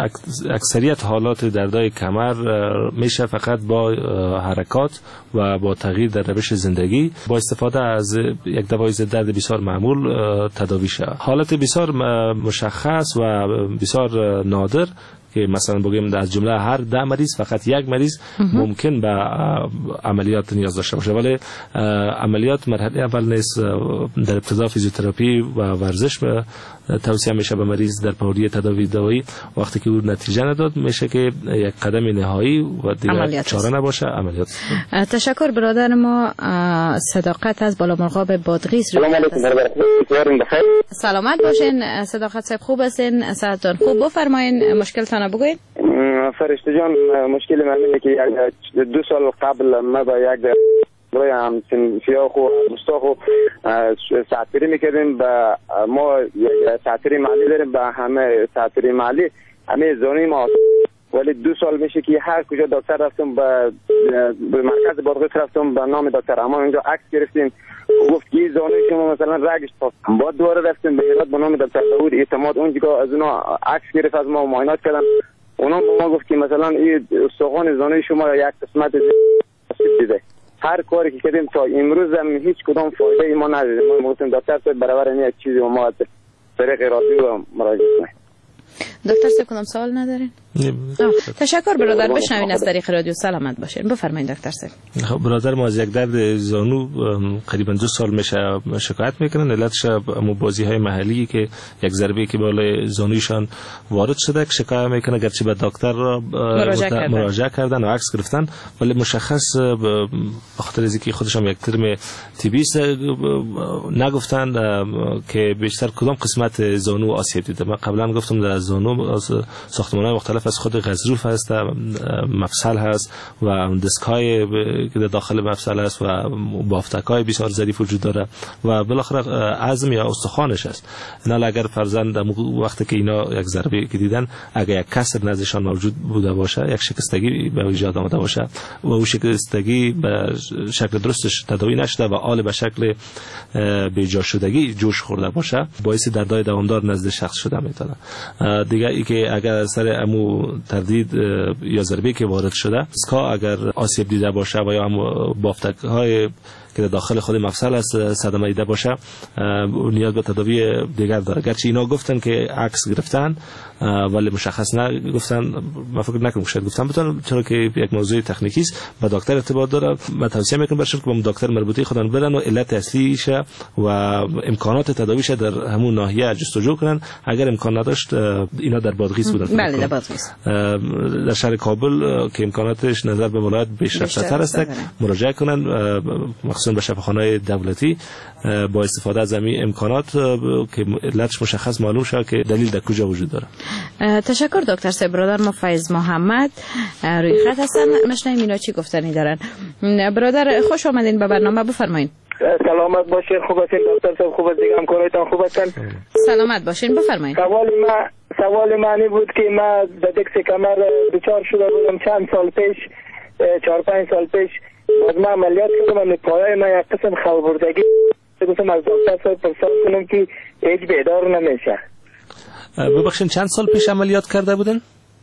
اکثریت حالات دردهای کمر میشه فقط با حرکات و با تغییر در روش زندگی با استفاده از یک دوای ضد درد بسیار معمول تداوی شود. حالت بسیار مشخص و بسیار نادر که مثلا بگیم از جمله هر 10 مریض فقط یک مریض ممکن به عملیات نیاز داشته باشه، ولی عملیات مرحله اول نیست. در ابتدا فیزیوتراپی و ورزش توصیه میشه به مریض در پوری تداوی دوایی. وقتی که او نتیجه نداد میشه که یک قدم نهایی و دیگر چاره نباشه، عملیات. تشکر برادر ما صداقت از بالا مرغاب بادغیس. سلامت باشین صداقت صاحب، خوب هستین؟ صحتتون خوب؟ بفرمایین مشکلتان بگوین. فرشته جان، مشکل من اینه که 2 سال قبل ما با یک برای هم سیاخ و مستاخ و ساعتری میکردیم. با ما ساعتری مالی داریم، با همه ساعتری مالی همه زانی ما، ولی 2 سال میشه که هر کجا دکتر رفتم، به مرکز بادغیس رفتم به نام دکتر اما اینجا عکس گرفتیم، گفت که زانوی شما مثلا رگش با دوباره رفتیم به ایراد به نام دکتر داوود اعتماد، اونجا از اونا عکس گرفت، از ما معاینات کردن، اونا به ما گفت که مثلا این استخوان زانوی شما یک قسمت دیده. هر کاری که کردیم تا امروز هم هیچ کدام فایده ما ندیدیم. ما گفتیم دکتر صاحب برابر این یک چیزی ما طریق رادیو مراجعه کنیم. دکتر صاحب کدام سوال ندارین؟ تشکر برادر، بشنوین از طریق رادیو. سلامت باشین. بفرمایید دکتر صاحب. برادر ما از یک درد زانو قریبا 2 سال میشه شکایت میکنن. علتش بازی های محلی که یک ضربه که بالای زانویشان وارد شده شکایت میکنه، گرچه به دکتر مراجعه کردن و عکس گرفتن، ولی مشخص به خاطر اینکه خودشون یک ترم طبی نگفتن که بیشتر کدام قسمت زانو آسیب دیده. من قبلا گفتم در زانو ساختمان‌های مختلف مختلف از خود غضروف هست، مفصل هست و دسک‌های که در داخل مفصل هست و بافتک‌های بسیار ظریف وجود داره و بالاخره عظم یا استخوانش هست. اینا اگر فرزند وقتی که اینا یک ضربه که دیدن اگر یک کسر نزدشان موجود بوده باشه، یک شکستگی به ایجاد آمده باشه و اون شکستگی به شکل درستش تداوی نشده و آل به شکل به جا شدگی جوش خورده باشه، باعث دردهای دوامدار نزد شخص شده میتونه. دیگه ای که اگر سر امو تردید یا ضربه که وارد شده اسکا اگر آسیب دیده باشه و یا امو بافتک‌های که داخل خود مفصل است صدمه دیده باشه، نیاز به تداوی دیگر داره. گرچه اینا گفتن که عکس گرفتن ولی مشخص نگفتن، من فکر نکنم شاید گفتن بتونن، چرا که یک موضوع تکنیکی است و دکتر ارتباط داره. من توصیه میکنم برشون که با دکتر مربوطه خودن برن و علت اصلیش و امکانات تداویش در همون ناحیه جستجو کنن. اگر امکان نداشت اینا در بادغیس بودن. بله در بادغیس. در شهر کابل که امکاناتش نظر به ولایت پیشرفته‌تر است مراجعه کنن، مخصوصا به شفاخانه‌های دولتی با استفاده از همین امکانات که علتش مشخص معلوم شد که دلیل در کجا وجود داره. تشکر دکتر صاحب. برادر ما فیض محمد روی خط هستن، مشنیم اینا چی گفتنی دارن. برادر خوش آمدین به برنامه، بفرمایید. سلامت باشین. خوب هستین دکتر صاحب؟ خوب هستین؟ همکارایتان خوب هستن؟ سلامت باشین، بفرمایید. سوال معنی بود که ما به دکس کمر دچار شده بودم چند سال پیش، 4-5 سال پیش. بعد ما عملیات کردم، من پایه ما یک قسم خلبردگی گفتم از دکتر صاحب پرسان کنم که هیچ بیدار نمیشه. ببخشید چند سال پیش عملیات کرده بودن؟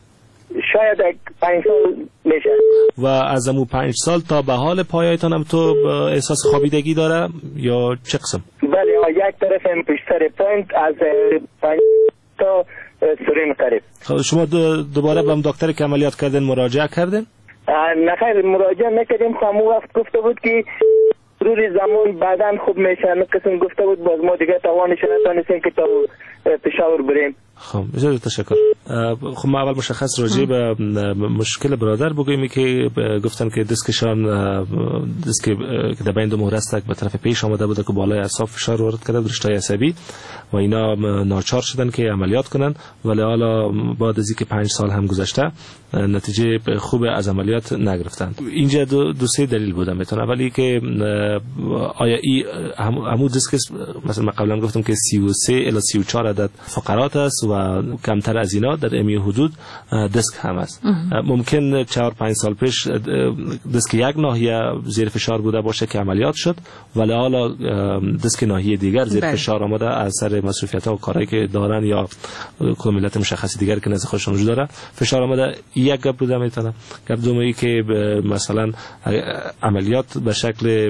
شاید 5 سال میشه. و از امو 5 سال تا به حال پایایتان هم تو احساس خوابیدگی داره یا چه قسم؟ بله یک طرف هم پشتر پوینت از 5 تا سرین قریب. شما دوباره به دکتری که عملیات کردن مراجعه کردن؟ نه خیر مراجعه نکردیم. همون وقت گفته بود که روی زمان بعداً خوب میشه، قسم گفته بود باز ما دیگه توانش نتونستیم که تا پشاور بریم. خب بسیار تشکر. خب ما اول مشخص راجع به مشکل برادر بگوییم که گفتن که دسکشان دسک که در بین دو مهره است به طرف پیش آمده بوده که بالای اعصاب فشار وارد کرده، رشته عصبی و اینا ناچار شدن که عملیات کنن، ولی حالا بعد از اینکه 5 سال هم گذشته نتیجه خوب از عملیات نگرفتن. اینجا دو سه دلیل بوده میتونه. اولی که آیا این همون دسک مثلا من قبلا گفتم که 33 الی 34 عدد فقرات است و کمتر از اینا در امی حدود دسک هم است. ممکن 4-5 سال پیش دسک یک ناحیه زیر فشار بوده باشه که عملیات شد، ولی حالا دسک ناحیه دیگر زیر فشار آمده از سر مسئولیت‌ها و کارهایی که دارن یا کمیلت مشخصی دیگر که نزد خودشون وجود داره فشار آمده. یک گپ بوده میتونه. گپ دومی که مثلا عملیات به شکل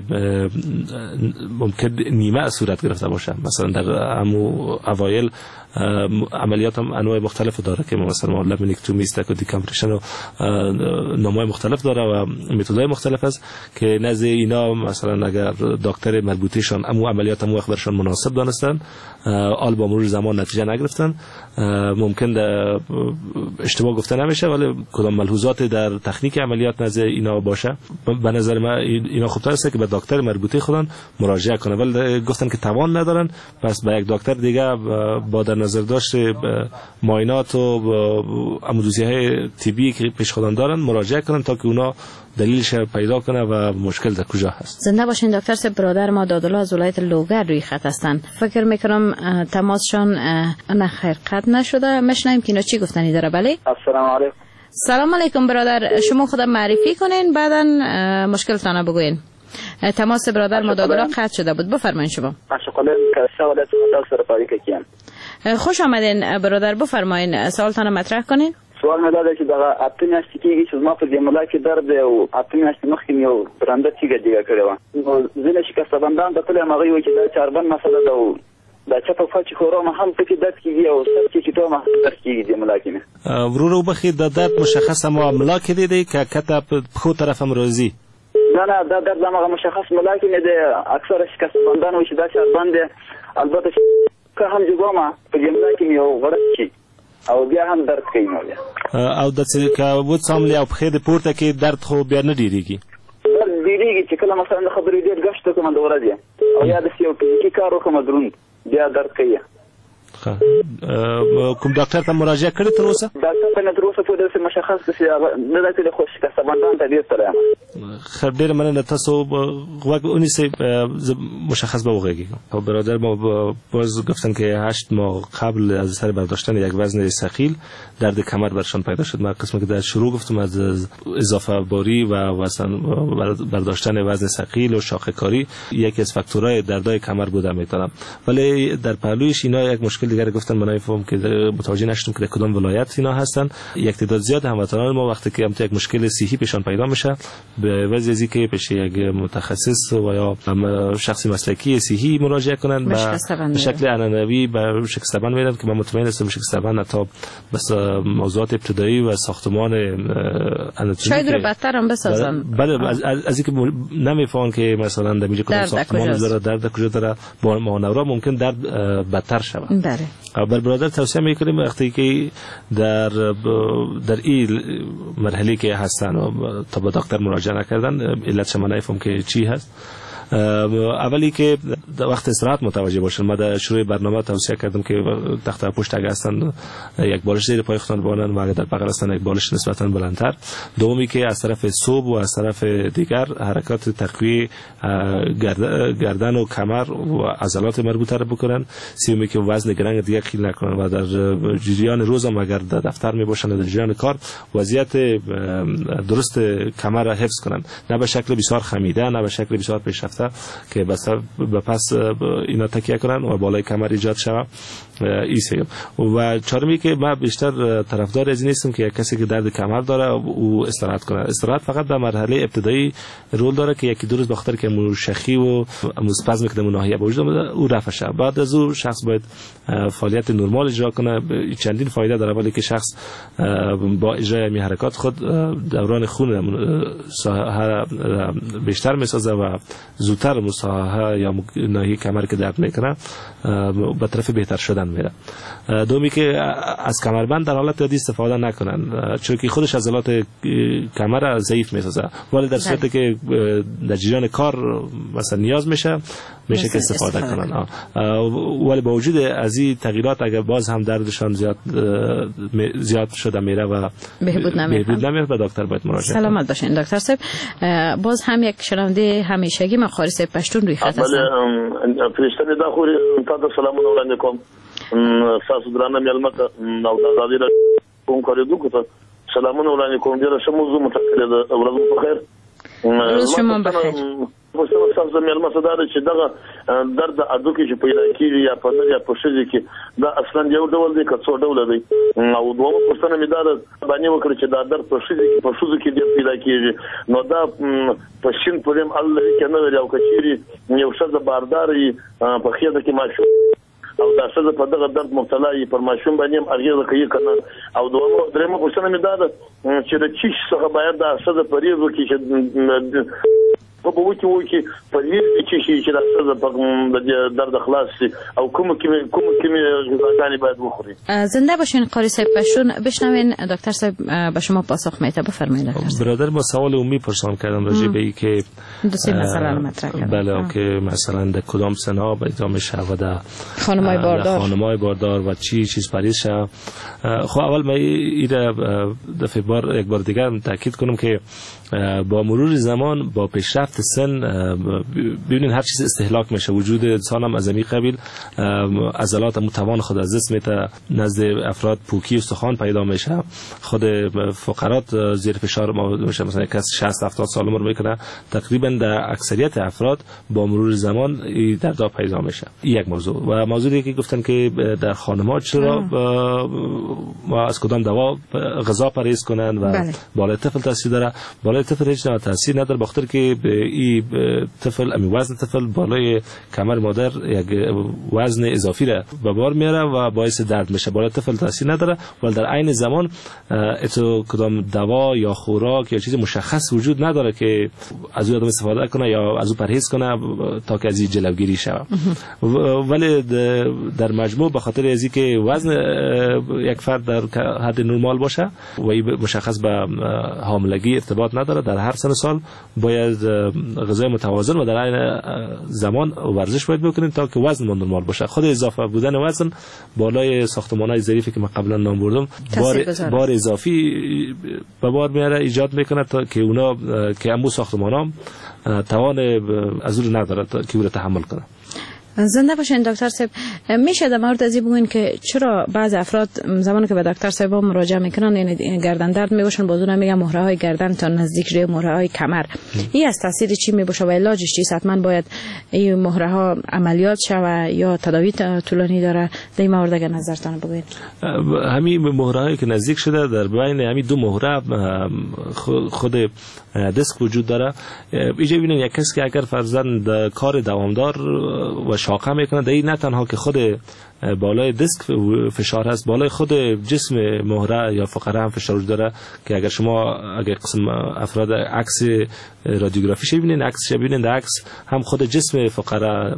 ممکن نیمه صورت گرفته باشه، مثلا در همو اوایل عملیات هم انواع مختلف داره که مثلا لامینکتومی، استاکودیکامپرشن و نام‌های مختلف داره و متدهای مختلف است که نزد اینا مثلا اگر دکتر مربوطه‌شان امو عملیات هم خبرشان مناسب دانستن، آل با مرور زمان نتیجه نگرفتن، ممکن اشتباه گفته نمیشه ولی کدام ملحوظات در تکنیک عملیات نزد اینا باشه. به نظر من اینا خوبتر است که به دکتر مربوطه خودن مراجعه کنه، ولی گفتن که توان ندارن، پس به یک دکتر دیگه با در نظر داشت معاینات و عمودوزی‌های طبی که پیش خودن دارن مراجعه کنن تا که اونا دلیلش پیدا کنه و مشکل در کجا هست. زنده باشین دکتر صاحب. برادر ما دادالله از ولایت لوگر روی خط هستن. فکر میکنم تماسشان نه خیر قطع نشده. مشنیم که اینا چی گفتنی داره. بله السلام علیکم. سلام علیکم برادر، شما خودم معرفی کنین بعدن مشکلتان بگوین. تماس برادر ما دادالله قطع شده بود، بفرمایید شما. خوش آمدین برادر، بفرمایید سوالتان مطرح کنین. سوال مداده که دغه اته میاشتې کېږي چې ما په دې ملا کې درد دی او اته میاشتې مخکې مې یو برنده تیږه دیګه کړې وه. نو ځینې شکستهبندان ته تللی یم، هغوی وایي چې دا چاربند مسله ده او دا چپه پفه چې خورم هم پکې درد کېږي او سر کې چې توم درد کېږي دې ملا کې مې. ورور وبخښید دا درد مشخص ما ملا کې دی که کته په پښو طرف هم راځي؟ نه دا درد همغه مشخص ملا کې مې دی. اکثره شکستهبندان وایي چې دا چاربند دی، البته که هم جګومه په دې ملا کې مې یو غړپ شي او بیا هم درد کوي. نو بیا او د څه و څاملې او پخې د پورته کې درد خو بیا نه ډیریږي؟ درد ډیریږي چې کله مثلا د خبرې ډېر ګشت کوم د ورځې او یا د یو فزیکي کار وکړم دروند بیا درد کوي. کوم ډاکټر ته مراجعه کړې تر اوسه؟ ډاکټر ته تر اوسه پورې مشخص نه ده کړې، خو شکسته بندان ته ډېر سره یم. خیر ډېره مننه. تاسو غوږ ونیسئ، مشخص به وغږیږم. خب برادر ما باز گفتن که 8 ماه قبل از اثر برداشتن یک وزن ثقیل درد کمر برشان پیدا شد. من قسمی که در شروع گفتم از اضافه باری و برداشتن وزن ثقیل و شاخه کاری یکی از فاکتورهای دردهای کمر بوده میتونم، ولی در پهلویش اینا یک مشکل دیگر گفتن. من نمیفهمم که متوجه نشدم که در کدام ولایت اینا هستن. یک تعداد زیاد هموطنان ما وقتی که یک مشکل صحی پیشان پیدا میشه به وضع ازی که پیش یک متخصص و یا شخصی مسلکی صحی مراجعه کنن به شکل عنعنوی به شکستبند میدن که من مطمئن هستم شکستبند تا بس موضوعات ابتدایی و ساختمان آناتومی شاید رو بدتر هم بسازن. بله از اینکه نمیفهمن که مثلا در اینجا کدام ساختمان داره، درد کجا داره، با مانورا ممکن درد بدتر شود. بله. بر برادر توصیه میکنیم وقتی که در این مرحله که هستن و تا به دکتر مراجعه نکردن علتش من نمیفهم که چی هست. اولی که وقت استراحت متوجه باشن. ما در شروع برنامه توصیه کردم که تخت پشت اگه هستن یک بالش زیر پای خودتان بانن و اگه در بغل هستن یک بالش نسبتا بلندتر. دومی که از طرف صوب و از طرف دیگر حرکات تقویه گردن و کمر و عضلات مربوطه را بکنن. سومی که وزن گرنگ دیگه خیل نکنن و در جریان روز هم اگر در دفتر می باشن در جریان کار وضعیت درست کمر را حفظ کنن، نه به شکل بسیار خمیده نه به شکل بسیار پیشرفته که بس به پس اینا تکیه کنن و بالای کمر ایجاد شود. ایسه و چهارمی که من بیشتر طرفدار از نیستم که یک کسی که درد کمر داره او استراحت کنه. استراحت فقط در مرحله ابتدایی رول داره که یکی دو روز بخاطر که شخی و اسپازم که در ناحیه وجود اومده او رفع شه. بعد از او شخص باید فعالیت نرمال اجرا کنه. چندین فایده داره، ولی که شخص با اجرای می حرکات خود دوران خون ساحه بیشتر میسازه و زودتر مساحه یا ناحیه کمر که درد میکنه به طرف بهتر شدن میره. دومی که از کمربند در حالت عادی استفاده نکنن، چون که خودش عضلات کمر ضعیف میسازه، ولی در صورتی که در جریان کار مثلا نیاز میشه که استفاده کنن. ولی با وجود از این تغییرات اگر باز هم دردشان زیاد شده میره و بهبود نمیره به دکتر باید مراجعه کنن. سلامت باشین دکتر صاحب. باز هم یک شنونده همیشگی مخارج پشتون روی خط هستن. بله فرشته دا خو تاسو سلامونه وړاندې کوم. تاسو درانه مېلمه نو د ازادي کوم کاریدو کوته سلامونه وړاندې کوم. ډیره ښه موضوع متکره ده. ورځ په خیر. روز شما بخیر. پښتنه تاسو مېلمه صدر چې دغه درد اډو کې چې پیدا کیږي یا په نړۍ په شذ کې دا اصلا یو ډول دی که څو ډول دی. او دوه پښتنه مې دا باندې وکړي چې دا درد په شذ کې دی پیدا کیږي. نو دا په شین پریم الله کې نه لري او کچيري یو شذ بارداري په خیده کې ماشو او دا شذ په دغه درد مبتلا ای پر ماشوم باندې اغیزه کوي کنه. او دوه درېمه پښتنه مې دا چې د چیش څخه باید دا شذ پریزو کې چې په وکی پرهیز چې دا څه درد خلاص او کوم غذاګانی باید بخوري. زنده باشین قاری صاحب پشتون. بشنوین دکتر صاحب به شما پاسخ میده. بفرمایید دکتر صاحب. برادر با سوال عمومی پرسان کردم راجع به این که دو سه مسئله مطرح کردم. بله که مثلا در کدام سنا باید میشه و در خانمای باردار و چیز پریز شه. خب اول من این دفعه یک بار دیگر تاکید کنم که با مرور زمان با پیشرفت سن ببینید هر چیز استهلاک میشه. وجود انسان هم از این قبیل عضلات متوان خود از دست میته. نزد افراد پوکی استخوان پیدا میشه. خود فقرات زیر فشار میشه. مثلا کس 60-70 سال عمر میکنه. تقریبا در اکثریت افراد با مرور زمان درد پیدا میشه. یک موضوع. و موضوع دیگه که گفتن که در خانم‌ها چرا ما از کدام دوا غذا پرهیز کنن و بالای طفل تاثیر داره. بالای طفل هیچ تاثیر نداره، بخاطر که این طفل امی وزن طفل بالای کمر مادر یک وزن اضافی را به بار میاره و باعث درد میشه. بالای طفل تاثیر نداره، ولی در عین زمان اتو کدام دوا یا خوراک یا چیز مشخص وجود نداره که از او استفاده کنه یا از او پرهیز کنه تا که از این جلوگیری شود. ولی در مجموع به خاطر از اینکه وزن یک فرد در حد نرمال باشه و این مشخص به حاملگی ارتباط نداره، در هر سن سال باید غذای متوازن و در عین زمان ورزش باید بکنیم تا که وزن ما نرمال باشه. خود اضافه بودن وزن بالای ساختمان‌های ظریفی که من قبلا نام بردم بار اضافی به بار میاره، ایجاد میکنه تا که اونا که امو ساختمان‌ها توان از اون نداره که او را تحمل کنه. زنده باشین دکتر صاحب. میشه در مورد از این بگوین که چرا بعض افراد زمانی که به دکتر صاحب مراجعه میکنن این گردن درد میباشن، بازون میگن مهره های گردن تا نزدیک ره مهره های کمر، این از تاثیر چی میباشه و علاجش چیست؟ حتما باید این مهره ها عملیات شوه یا تداوی طولانی داره؟ در این مورد اگر نظرتان بگوین. همین مهره هایی که نزدیک شده در بین همین دو مهره خود دسک وجود داره. اینجا ببینید یک کسی که اگر فرضاً کار دوامدار و شاقه میکنه، این نه تنها که خود بالای دسک فشار هست، بالای خود جسم مهره یا فقره هم فشار داره که اگر شما اگر قسم افراد عکس رادیوگرافی ببینید، عکس ببینید، عکس هم خود جسم فقره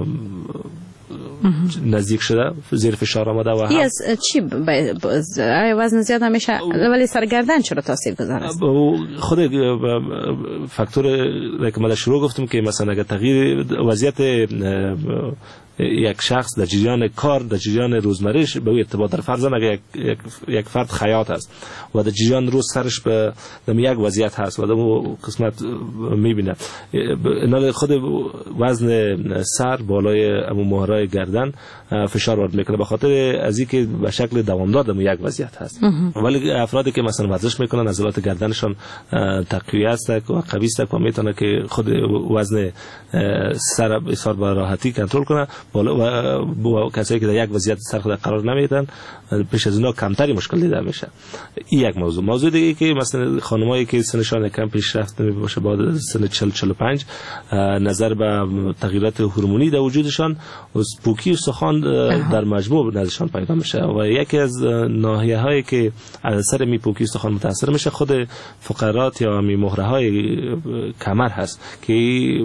نزدیک شده، زیر فشار آمده و هم از چی وزن زیاد همیشه ولی سرگردن چرا تاثیرگذار است؟ خود فاکتور که ما شروع گفتم که مثلا اگر تغییر وضعیت یک شخص در جریان کار، در جریان روزمرهش به او ارتباط داره. فرضاً اگر یک فرد خیاط است و در جریان روز سرش به یک وضعیت هست و در اون قسمت میبینه، خود وزن سر بالای امون مهره گردن فشار وارد میکنه به خاطر از اینکه به شکل دوامدار در یک وضعیت هست. ولی افرادی که مثلا ورزش میکنن عضلات گردنشان تقویت است و قوی است و میتونه که خود وزن سر بسیار با راحتی کنترل کنه، و کسایی که در یک وضعیت سر خود قرار نمیدن پیش از اونا کمتری مشکل دیده میشه. این یک موضوع دیگه که مثلا خانمایی که سنشان کم پیشرفته باشه بعد سن 40-45 نظر به تغییرات هورمونی در وجودشان و پوکی استخوان در مجموع نزدشان پیدا میشه و یکی از ناحیه هایی که از اثر می پوکی استخوان متاثر میشه خود فقرات یا می مهره های کمر هست که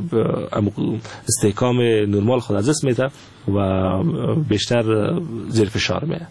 استحکام نرمال خود از دست میده و بیشتر زیر فشار میه.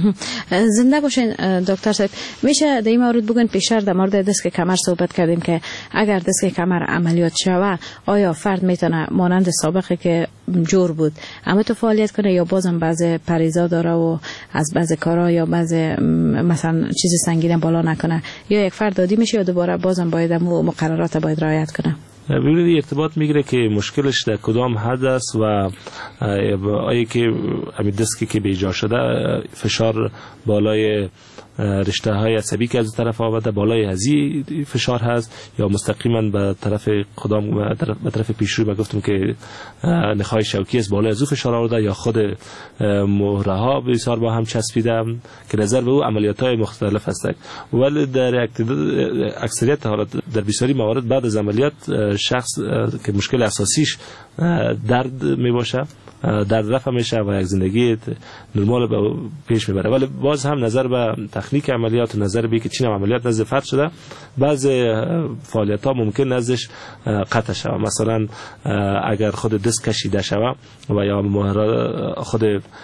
زنده باشین دکتر صاحب. میشه در این مورد بگن پیشتر در مورد دسک کمر صحبت کردیم که اگر دسک کمر عملیات شوه آیا فرد میتونه مانند سابقه که جور بود اما تو فعالیت کنه یا بازم بعض پریزا داره و از بعض کارا یا بعض مثلا چیز سنگین بالا نکنه، یا یک فرد عادی میشه یا دوباره بازم باید مقررات باید رعایت کنه؟ ببینید ارتباط میگیره که مشکلش در کدام حد است و آیا که همین دسکی که بیجا شده فشار بالای رشته های عصبی که از طرف آمده بالای هزی فشار هست یا مستقیما به طرف کدام به طرف پیشروی گفتم که نخای شوکی است بالای از او فشار آورده یا خود مهره ها بسیار با هم چسبیده که نظر به او عملیات های مختلف هست. ولی در اکثریت حالات در بسیاری موارد بعد از عملیات شخص که مشکل اساسیش درد می باشه درد رفع میشه و یک زندگی نرمال به پیش میبره. ولی باز هم نظر به تکنیک عملیات و نظر به که چین عملیات نزد فرد شده بعض فعالیت ها ممکن نزدش قطع شود. مثلا اگر خود دست کشیده شود و یا خود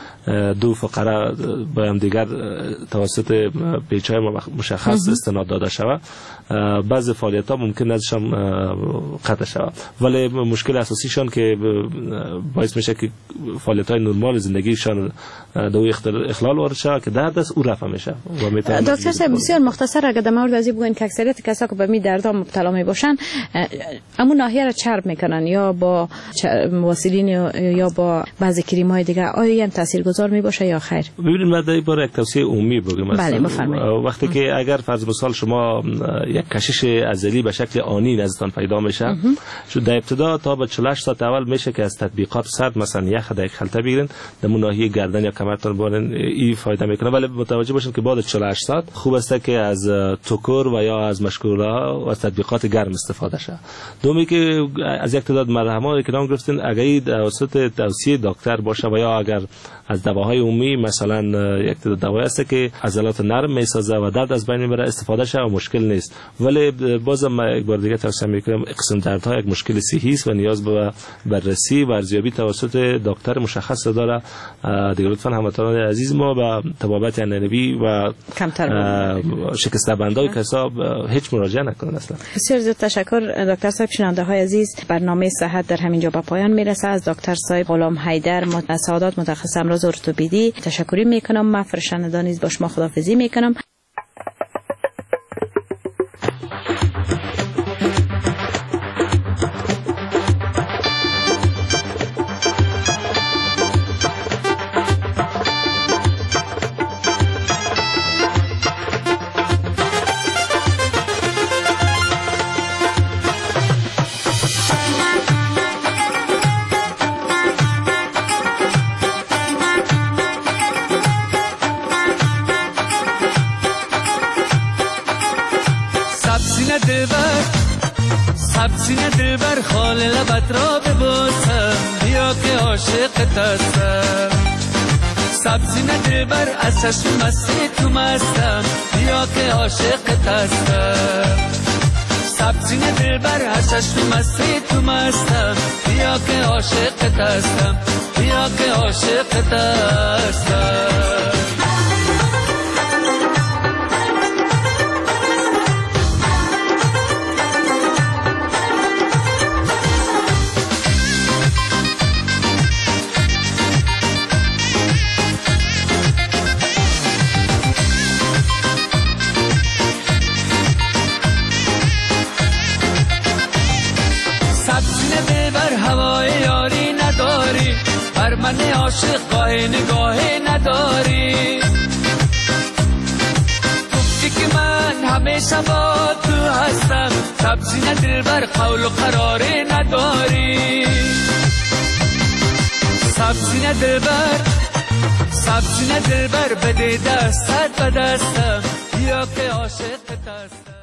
دو فقره با هم دیگر توسط پیچ‌های مشخص استناد داده شود بعض فعالیت ها ممکن نزدشان قطع شود. ولی مشکل اساسیشان که باعث میشه که فعالیت های نرمال زندگیشان دو اخلال وارد شود که درد است او رفع میشه. دکتر صاحب بسیار مختصر اگر در مورد از این بگوین که اکثریت کسایی که به می دردها مبتلا می باشن همون ناحیه را چرب میکنن یا با واسلین یا با بعضی کریم های دیگه، آیا این تاثیرگذار می باشه یا خیر؟ ببینید من در این باره یک توصیه عمومی بگم. بله بفرمایید. وقتی که اگر فرض مثال شما یک کشش عضلی به شکل آنی نزدتان پیدا میشه در ابتدا تا به 48 ساعت اول میشه که از تطبیقات سرد مثلا یخ در یک خلطه بگیرین در ناحیه گردن یا کمرتون بارن این فایده میکنه. ولی متوجه باشین که بعد از 48 ساعت خوب است که از توکر و یا از مشکورها و از تطبیقات گرم استفاده شه. دومی که از یک تعداد مرهمایی که نام گرفتین اگر توسط توصیه دکتر باشه و یا اگر از از دواهای عمومی مثلا یک دوائی است که عضلات نرم میسازه و درد از بین میبره، استفاده شه و مشکل نیست. ولی بازم یک بار دیگه توصیه میکنم قسم دردها یک مشکل صحی است و نیاز به بررسی و ارزیابی توسط دکتر مشخص داره. دیگه لطفاً هموطنان عزیز ما به طبابت عنعنوی و شکسته بندای کسا هیچ مراجعه نکنند اصلا. بسیار زیاد تشکر دکتر صاحب. شنونده های عزیز، برنامه صحت در همینجا به پایان میرسه. از دکتر صاحب غلام حیدر سعادت متخصص امراض ارتوپدی تشکری میکنم. من فرشنده نیز با شما خداحافظی میکنم. سینه دلبر خال لبت را ببوسم، بیا که عاشقت هستم. سینه دلبر از چشم مستی تو مستم، بیا که عاشقت هستم. سینه دلبر از چشم مستی تو مستم، بیا که عاشقت هستم، بیا که عاشقت هستم. من عاشق گاه نگاه نداری، گفتی که من همیشه با تو هستم. سبزینه دلبر قول و قرار نداری. سبزینه دلبر بده دستت به دستم، بیا که عاشقت هستم.